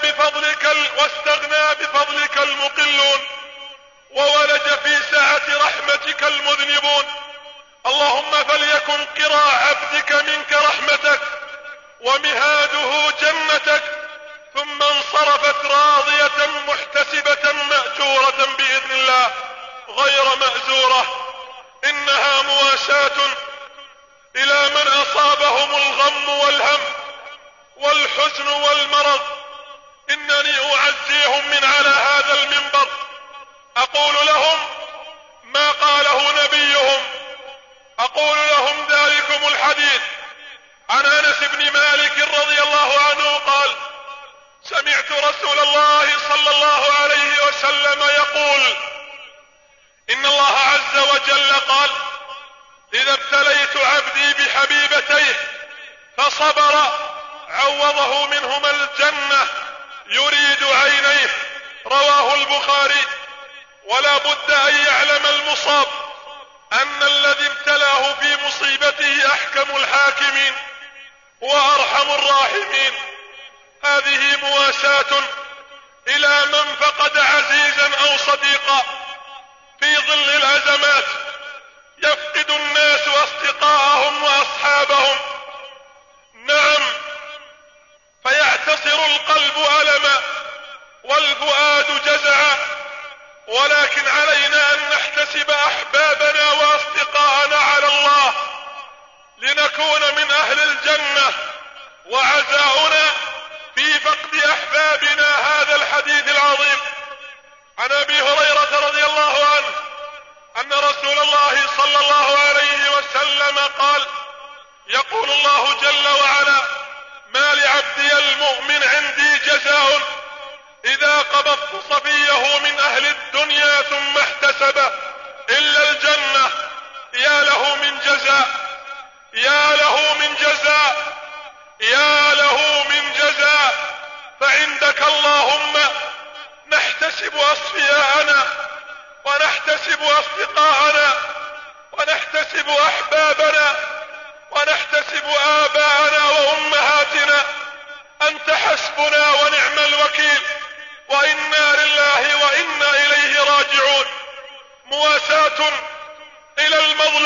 بفضلك المقلون وولج في سعة رحمتك المذنبون. اللهم فليكن قراء عبدك منك رحمتك ومهاده جنتك. ثم انصرفت راضية محتسبة مأجورة بإذن الله غير مأزورة. إنها مواساة إلى من أصابهم الغم والهم والحزن والمرض. إنني أعزيهم من على هذا المنبر أقول لهم ما قاله نبيهم، أقول لهم ذلكم الحديث عن أنس بن مالك رضي الله عنه قال: سمعت رسول الله صلى الله عليه وسلم يقول: إن الله عز وجل قال: إذا ابتليت عبدي بحبيبتيه فصبر عوضه منهما الجنة يريد عينيه. رواه البخاري. ولا بد أن يعلم المصاب أن الذي ابتلاه في مصيبته أحكم الحاكمين وأرحم الراحمين. هذه مواساة إلى من فقد عزيزا أو صديقا في ظل الأزمات. يفقد الناس أصدقاءهم وأصحابهم، نعم، فيعتصر القلب ألما والفؤاد جزعا، ولكن علينا أن نحتسب أحبابنا وأصدقاءنا على الله لنكون من أهل الجنة. وعزاؤنا في فقد أحبابنا هذا الحديث العظيم. عن أبي هريرة رضي الله عنه أن رسول الله صلى الله عليه وسلم قال: يقول الله جل وعلا: ما لعبدي المؤمن عندي جزاء إذا قبضت صفيه من أهل الدنيا ثم احتسبه إلا الجنة. يا له من جزاء، يا له من جزاء، يا له من جزاء. فعندك اللهم نحتسب أصفياءنا ونحتسب أصدقاءنا ونحتسب أحبابنا ونحتسب آباءنا وأمهاتنا. أنت حسبنا ونعم الوكيل، وإنا لله وإنا إليه راجعون. مواساة إلى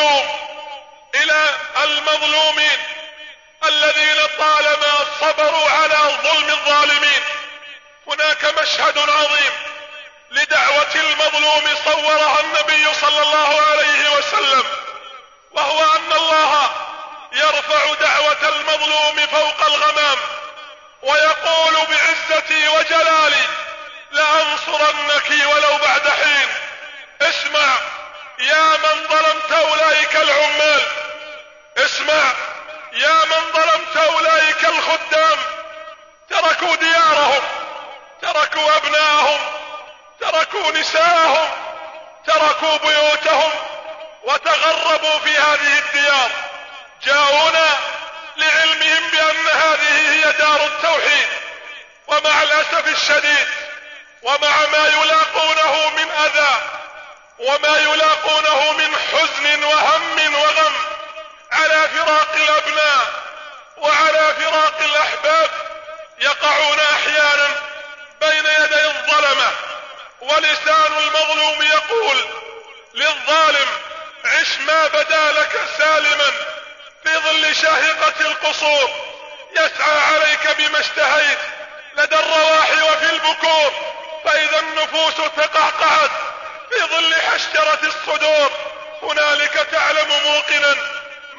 المظلومين الذين طالما صبروا على ظلم الظالمين. هناك مشهد عظيم لدعوة المظلوم صورها النبي صلى الله عليه وسلم، وهو أن الله يرفع دعوة المظلوم فوق الغمام ويقول بعزتي وجلالي: لأنصرنك ولو بعد حين. اسمع يا من ظلمت أولئك العمال، اسمع يا من ظلمت أولئك الخدام، تركوا ديارهم، تركوا أبناءهم، تركوا نساءهم، تركوا بيوتهم وتغربوا في هذه الديار. جاءونا لعلمهم بأن هذه هي دار التوحيد، ومع الأسف الشديد ومع ما يلاقونه من أذى وما يلاقونه من حزن وهم وغم على فراق الأبناء وعلى فراق الأحباب، يقعون أحيانا بين يدي الظلمة، ولسان المظلوم يقول للظالم: عش ما بدا لك سالما في ظل شاهقة القصور، يسعى عليك بما اشتهيت لدى الرواح وفي البكور، فإذا النفوس تقعقعت في ظل حشرة الصدور، هنالك تعلم موقنا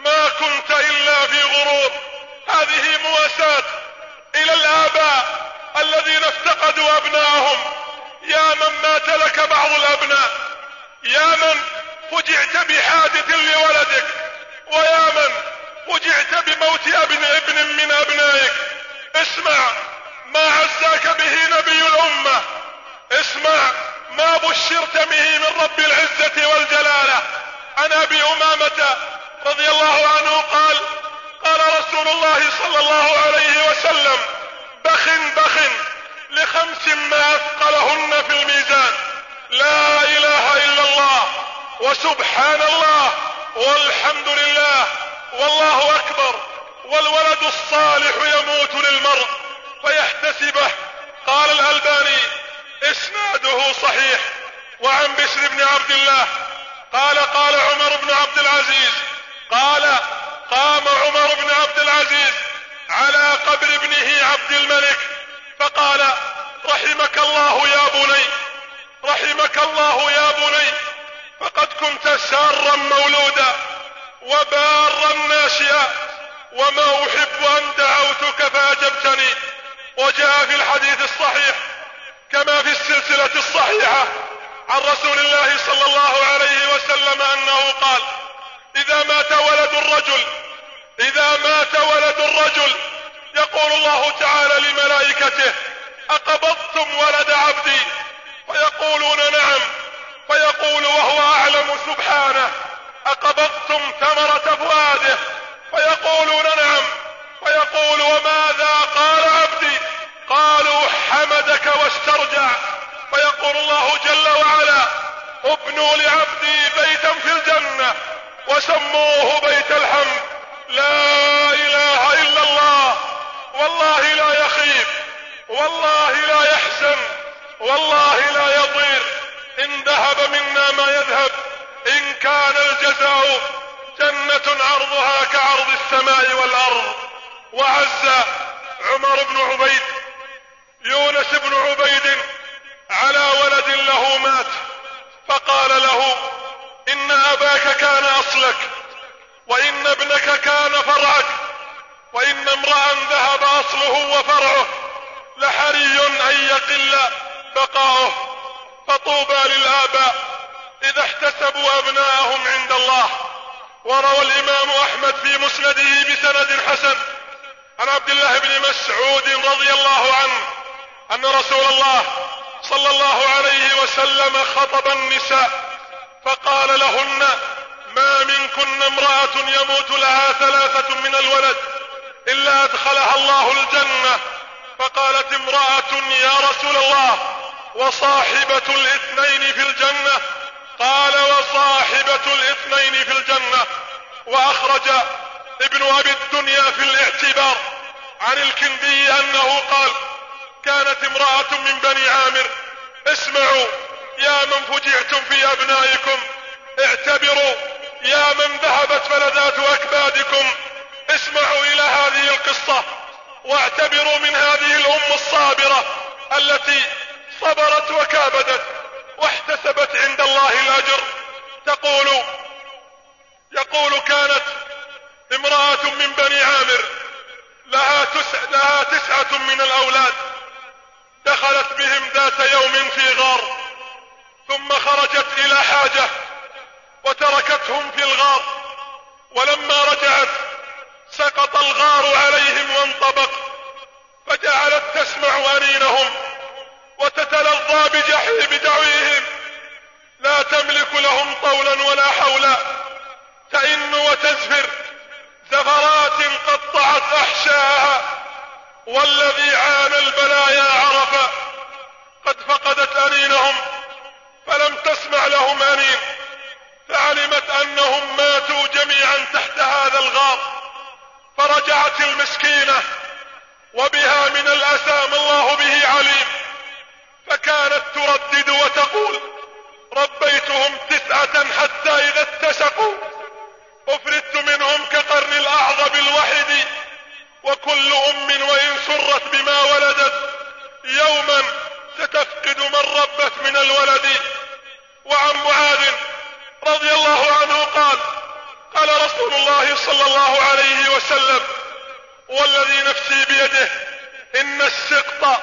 ما كنت إلا في غرور. هذه مواساة إلى الآباء الذين افتقدوا أبنائهم. يا من مات لك بعض الأبناء، يا من فجعت بحادث لولدك، ويا من فجعت بموت ابن من أبنائك، اسمع ما عزاك به نبي الأمة، اسمع ما بشرت به من رب العزة والجلالة. عن أبي أمامة رضي الله عنه قال: قال رسول الله صلى الله عليه وسلم: بخ بخ ل5 ما أثقلهن في الميزان: لا إله إلا الله، وسبحان الله، والحمد لله، والله أكبر. والولد الصالح يموت للمرء فيحتسبه. قال الألباني: إسناده صحيح. وعن بشر بن عبد الله قال: قال عمر بن عبد العزيز، قال: قام عمر بن عبد العزيز على قبر ابنه عبد الملك فقال: رحمك الله يا بني، رحمك الله يا بني، فقد كنت سارا مولودا وبارا ناشئا، وما أحب أن دعوتك فأجبتني. وجاء في الحديث الصحيح كما في السلسلة الصحيحة عن رسول الله صلى الله عليه وسلم أنه قال: إذا مات ولد الرجل يقول الله تعالى لملائكته: أقبضتم ولد عبدي؟ فيقولون: نعم. فيقول وهو أعلم سبحانه: أقبضتم ثمرة فؤاده؟ فيقولون: نعم. فيقول: وماذا قال عبدي؟ قالوا: حمدك واسترجع. فيقول الله جل وعلا: ابنوا لعبدي بيتا في الجنة وسموه بيت الحمد. لا إله إلا الله. والله لا يخيب، والله لا يحزن، والله لا يضير. إن ذهب منا ما يذهب، إن كان الجزاء جنة عرضها كعرض السماء والأرض. وعز عمر بن عبيد يونس بن عبيد على ولد له مات، فقال له: إن أباك كان أصلك، وإن ابنك كان فرعك، وإن امرأ ذهب أصله وفرعه لحري أن يقل بقاؤه. فطوبى للآباء إذا احتسبوا أبناءهم عند الله. وروى الإمام أحمد في مسنده بسند حسن عن عبد الله بن مسعود رضي الله عنه أن رسول الله صلى الله عليه وسلم خطب النساء فقال لهن: ما منكن امرأة يموت لها 3 من الولد إلا أدخلها الله الجنة. فقالت امرأة: يا رسول الله، وصاحبة 2 في الجنة؟ قال: وصاحبة 2 في الجنة. وأخرج ابن أبي الدنيا في الاعتبار عن الكندي أنه قال: كانت امرأة من بني عامر: اسمعوا يا من فجعتم في أبنائكم، اعتبروا يا من ذهبت فلذات أكبادكم، اسمعوا إلى هذه القصة واعتبروا من هذه الأم الصابرة التي صبرت وكابدت واحتسبت عند الله الأجر. يقول: كانت امرأة من بني عامر لها 9 من الأولاد، دخلت بهم ذات يوم في غار، ثم خرجت إلى حاجة وتركتهم في الغار، ولما رجعت سقط الغار عليهم وانطبق، فجعلت تسمع أنينهم وتتلظى بدعوهم، لا تملك لهم طولا ولا حولا، تئن وتزفر زفرات قطعت أحشاءها، والذي عانى البلايا عرف. قد فقدت أنينهم فلم تسمع لهم أنين، فعلمت أنهم ماتوا جميعا تحت هذا الغار، فرجعت المسكينة وبها من الأسى ما الله به عليم، فكانت تردد وتقول: ربيتهم 9 حتى إذا اتسقوا أفردت منهم كقرن الأعظم الوحيد، وكل أم وإن سرت بما ولدت يوما ستفقد من ربت من الولد. وعن معاذ رضي الله عنه قال: قال رسول الله صلى الله عليه وسلم: والذي نفسي بيده إن السقط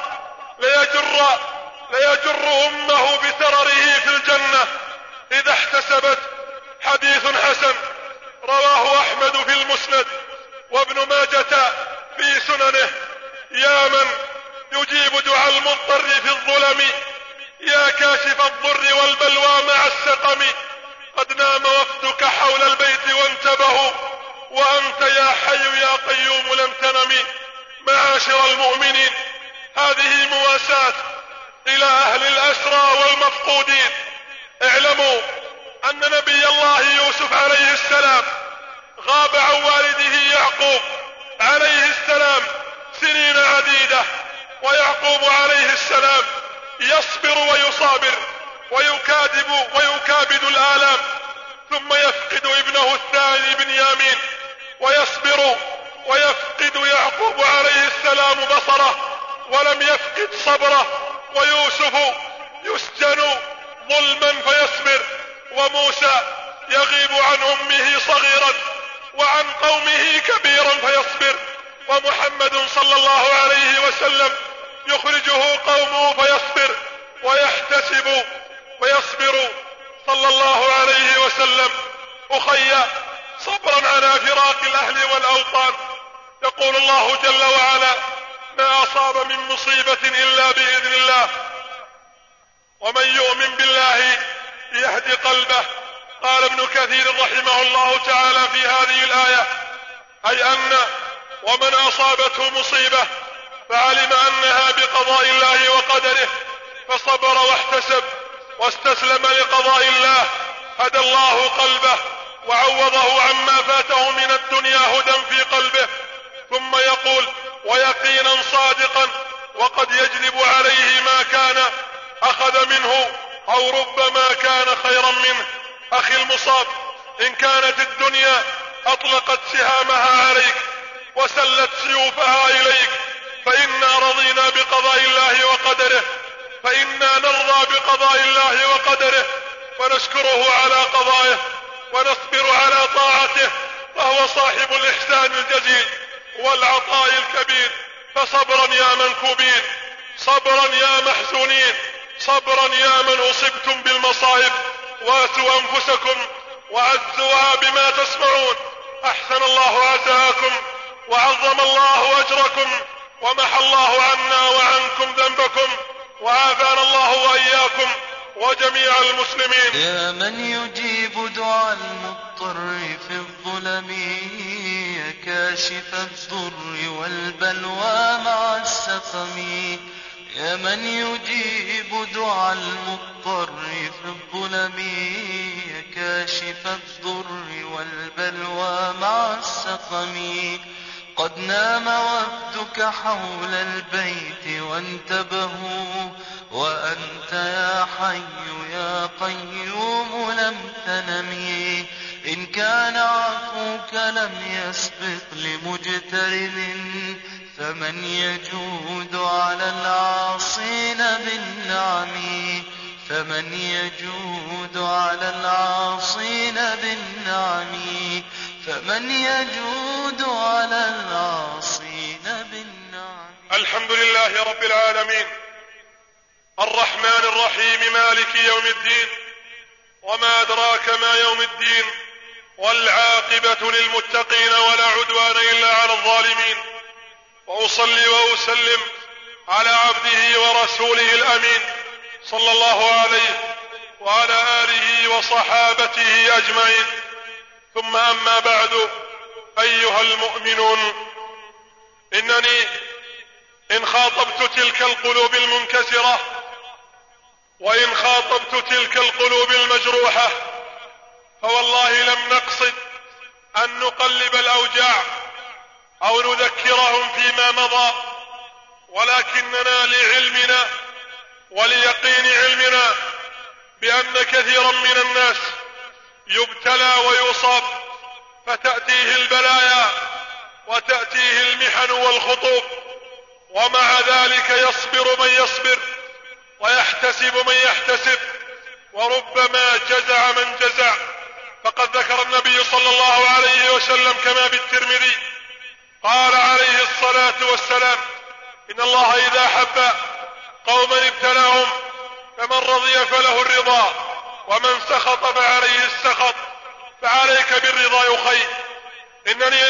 ليجر أمه بسرره في الجنة إذا احتسبت. حديث حسن رواه أحمد في المسند وابن ماجة في سننه. يا من يجيب دعاء المضطر في الظلم، يا كاشف الضر والبلوى مع السقم، قد نام وفدك حول البيت وانتبهوا، وأنت يا حي يا قيوم لم تنم. معاشر المؤمنين، هذه مواساة إلى أهل الأسرى والمفقودين. اعلموا أن نبي الله يوسف عليه السلام غاب عن والده يعقوب عليه السلام سنين عديدة، ويعقوب عليه السلام يصبر ويصابر ويكابد الآلام، ثم يفقد ابنه الثاني بنيامين، ويصبر ويفقد يعقوب عليه السلام بصره ولم يفقد صبره، ويوسف يسجن ظلما فيصبر، وموسى يغيب عن أمه صغيرا وعن قومه كبيرا فيصبر، ومحمد صلى الله عليه وسلم يخرجه قومه فيصبر ويحتسب ويصبر صلى الله عليه وسلم. أخي، صبرا على فراق الأهل والأوطان. يقول الله جل وعلا: ما أصاب من مصيبة إلا بإذن الله، ومن يؤمن بالله يهدي قلبه. قال ابن كثير رحمه الله تعالى في هذه الآية: أي أن ومن أصابته مصيبة فعلم أنها بقضاء الله وقدره فصبر واحتسب واستسلم لقضاء الله، هدى الله قلبه وعوضه عما فاته من الدنيا هدى في قلبه. ثم يقول: ويقينا صادقا، وقد يجلب عليه ما كان أخذ منه أو ربما كان خيرا منه. أخي المصاب، إن كانت الدنيا أطلقت سهامها عليك وسلت سيوفها إليك فإنا رضينا بقضاء الله وقدره، فإنا نرضى بقضاء الله وقدره ونشكره على قضائه ونصبر على طاعته، فهو صاحب الإحسان الجزيل والعطاء الكبير. فصبرا يا منكوبين، صبرا يا محزونين، صبرا يا من أصبتم بالمصائب، واتوا أنفسكم وعزوها بما تسمعون. أحسن الله عزاكم وعظم الله أجركم ومحى الله عنا وعنكم ذنبكم، وعافانا الله وإياكم وجميع المسلمين. يا من يجيب دعاء المضطر في الظلم، يا كاشف الضر والبلوى مع السقم، يا من يجيب دعاء المضطر في الظلم، يا كاشف الضر والبلوى مع السقم، قد نام وفدك حول البيت وانتبهوا، وأنت يا حي يا قيوم لم تنم. إن كان عفوك لم يسبق لمجترم، فمن يجود على العاصين بالنعم، فمن يجود على العاصين بالنعم، فمن يجود على العاصين بالنعم. الحمد لله رب العالمين، الرحمن الرحيم، مالك يوم الدين، وما أدراك ما يوم الدين، والعاقبة للمتقين ولا عدوان إلا على الظالمين. وأصلي وأسلم على عبده ورسوله الأمين صلى الله عليه وعلى آله وصحابته أجمعين، ثم أما بعد. أيها المؤمنون، إنني إن خاطبت تلك القلوب المنكسرة وإن خاطبت تلك القلوب المجروحة فوالله لم نقصد أن نقلب الأوجاع أو نذكرهم فيما مضى، ولكننا لعلمنا وليقين علمنا بأن كثيرا من الناس يبتلى ويصاب، فتأتيه البلايا وتأتيه المحن والخطوب، ومع ذلك يصبر من يصبر ويحتسب من يحتسب، وربما جزع من جزع فقد ذكر النبي صلى الله عليه وسلم كما بالترمذي قال عليه الصلاة والسلام: إن الله إذا حب قوما ابتلاهم، فمن رضي فله الرضا، ومن سخط فعليه السخط، فعليك بالرضا يا أخي. إنني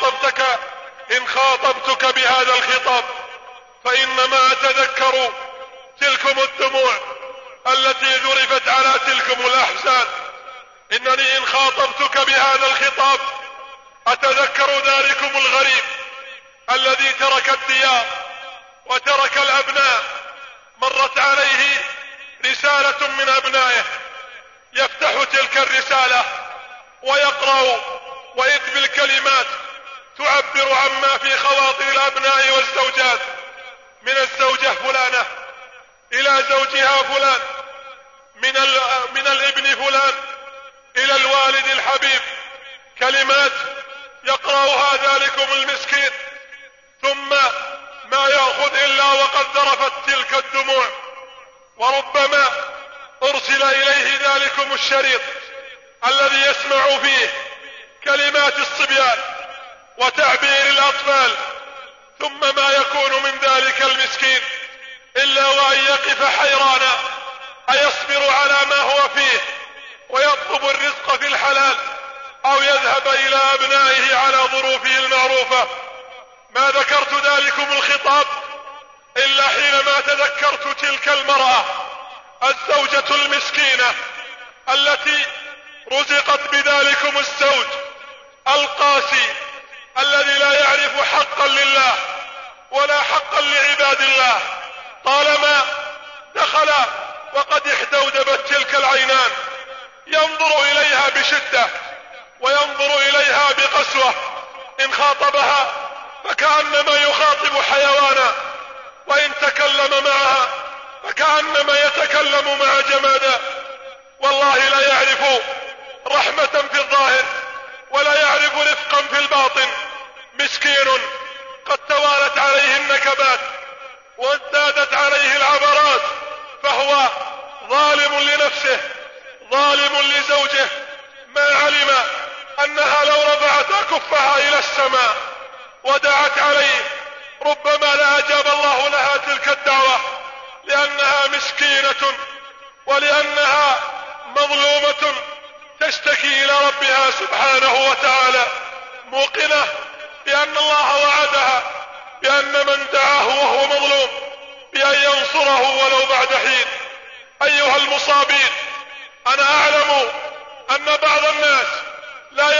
إن خاطبتك بهذا الخطاب فإنما أتذكر تلكم الدموع التي ذرفت على تلكم الأحزان. إنني إن خاطبتك بهذا الخطاب أتذكر ذلكم الغريب الذي ترك الديار وترك الأبناء، مرت عليه رسالة من أبنائه يفتح تلك الرسالة ويقرأ وإذ بالكلمات تعبر عما في خواطر الأبناء والزوجات، من الزوجة فلانة إلى زوجها فلان، من الابن فلان إلى الوالد الحبيب، كلمات يقرأها ذلكم المسكين، ثم ما يأخذ إلا وقد ذرفت تلك الدموع. وربما أرسل إليه ذلكم الشريط الذي يسمع فيه كلمات الصبيان وتعبير الأطفال، ثم ما يكون من ذلك المسكين إلا وأن يقف حيرانا أيصبر على ما هو فيه ويطلب الرزق في الحلال، أو يذهب إلى أبنائه على ظروفه المعروفة. ما ذكرت ذلكم الخطاب إلا حينما تذكرت تلك المرأة الزوجة المسكينة التي رزقت بذلكم الزوج القاسي الذي لا يعرف حقا لله ولا حقا لعباد الله. طالما دخل وقد احتودبت تلك العينان ينظر إليها بشدة وينظر إليها بقسوة، إن خاطبها فكأنما يخاطب حيوانا، وإن تكلم معها فكأنما يتكلم مع جمادا. والله لا يعرف رحمة في الظاهر ولا يعرف رفقا في الباطن. مسكين قد توالت عليه النكبات وازدادت عليه العبرات، فهو ظالم لنفسه ظالم لزوجه، ما علم أنها لو رفعت أكفها إلى السماء ودعت عليه ربما لا أجاب الله لها تلك الدعوة، لأنها مسكينة ولأنها مظلومة تشتكي إلى ربها سبحانه وتعالى، موقنة بأن الله وعدها بأن من دعاه وهو مظلوم بأن ينصره ولو بعد حين. أيها المصابين، أنا أعلم أن بعض الناس لا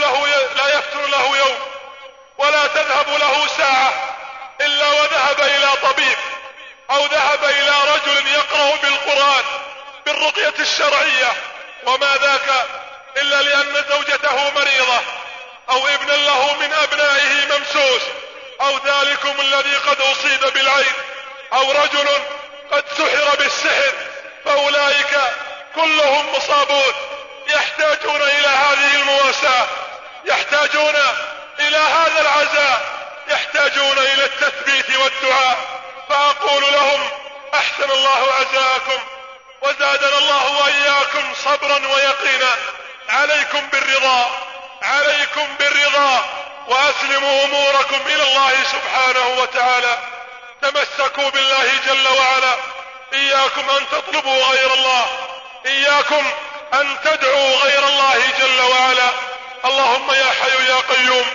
يفتر له يوم ولا تذهب له ساعة إلا وذهب إلى طبيب أو ذهب إلى رجل يقرأ بالقرآن بالرقية الشرعية، وما ذاك إلا لأن زوجته مريضة أو ابن له من أبنائه ممسوس، أو ذلكم الذي قد أصيب بالعين، أو رجل قد سحر بالسحر، فأولئك كلهم مصابون يحتاجون إلى هذه المواساة، يحتاجون إلى هذا العزاء، يحتاجون إلى التثبيت والدعاء. فأقول لهم: أحسن الله عزاءكم وزادنا الله وإياكم صبرا ويقينا. عليكم بالرضا، عليكم بالرضا، وأسلموا أموركم إلى الله سبحانه وتعالى. تمسكوا بالله جل وعلا، إياكم أن تطلبوا غير الله، إياكم أن تدعوا غير الله جل وعلا. اللهم يا حي يا قيوم،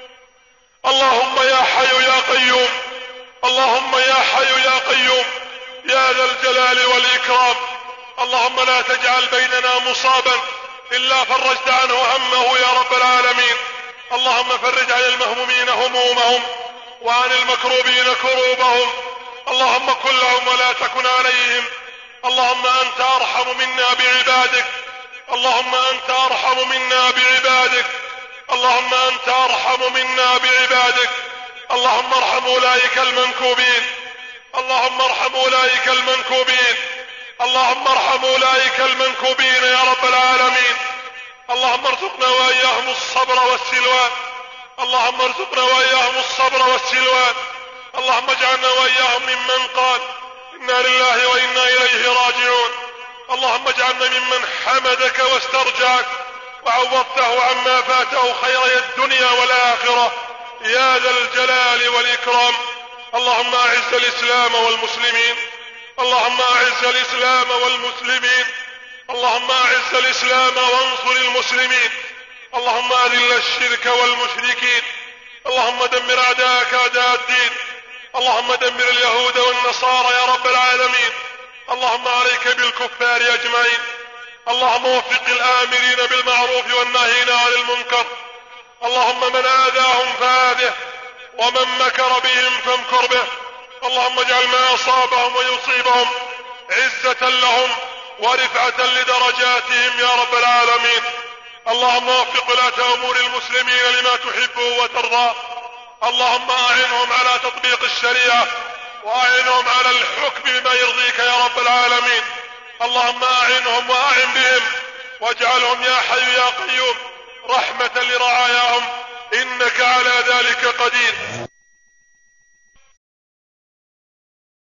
اللهم يا حي يا قيوم، اللهم يا حي يا قيوم يا ذا الجلال والإكرام. اللهم لا تجعل بيننا مصابا إلا فرجت عنه همه يا رب العالمين. اللهم فرج عن المهمومين همومهم وعن المكروبين كروبهم. اللهم كن لهم ولا تكن عليهم. اللهم أنت أرحم منا بعبادك، اللهم أنت أرحم منا بعبادك، اللهم أنت أرحم منا بعبادك. اللهم ارحم أولئك المنكوبين، اللهم ارحم أولئك المنكوبين، اللهم ارحم أولئك المنكوبين يا رب العالمين. اللهم ارزقنا وإياهم الصبر والسلوان، اللهم ارزقنا وإياهم الصبر والسلوان. اللهم اجعلنا وإياهم ممن قال إنا لله وإنا إليه راجعون. اللهم اجعلنا ممن حمدك واسترجعك وعوضته عما فاته خيري الدنيا والآخرة يا ذا الجلال والإكرام. اللهم أعز الإسلام والمسلمين، اللهم أعز الإسلام والمسلمين، اللهم أعز الإسلام وانصر المسلمين، اللهم أذل الشرك والمشركين، اللهم دمر أعداءك أعداء الدين، اللهم دمر اليهود والنصارى يا رب العالمين. اللهم عليك بالكفار أجمعين. اللهم وفق الآمرين بالمعروف والناهين عن المنكر. اللهم من آذاهم فآذه، ومن مكر بهم فامكر به. اللهم اجعل ما أصابهم ويصيبهم عزة لهم ورفعة لدرجاتهم يا رب العالمين. اللهم وفق ولاة أمور المسلمين لما تحبه وترضى. اللهم أعنهم على تطبيق الشريعة، وأعنهم على الحكم بما يرضيك يا رب العالمين. اللهم أعنهم وأعن بهم، واجعلهم يا حي يا قيوم رحمة لرعاياهم، إنك على ذلك قدير.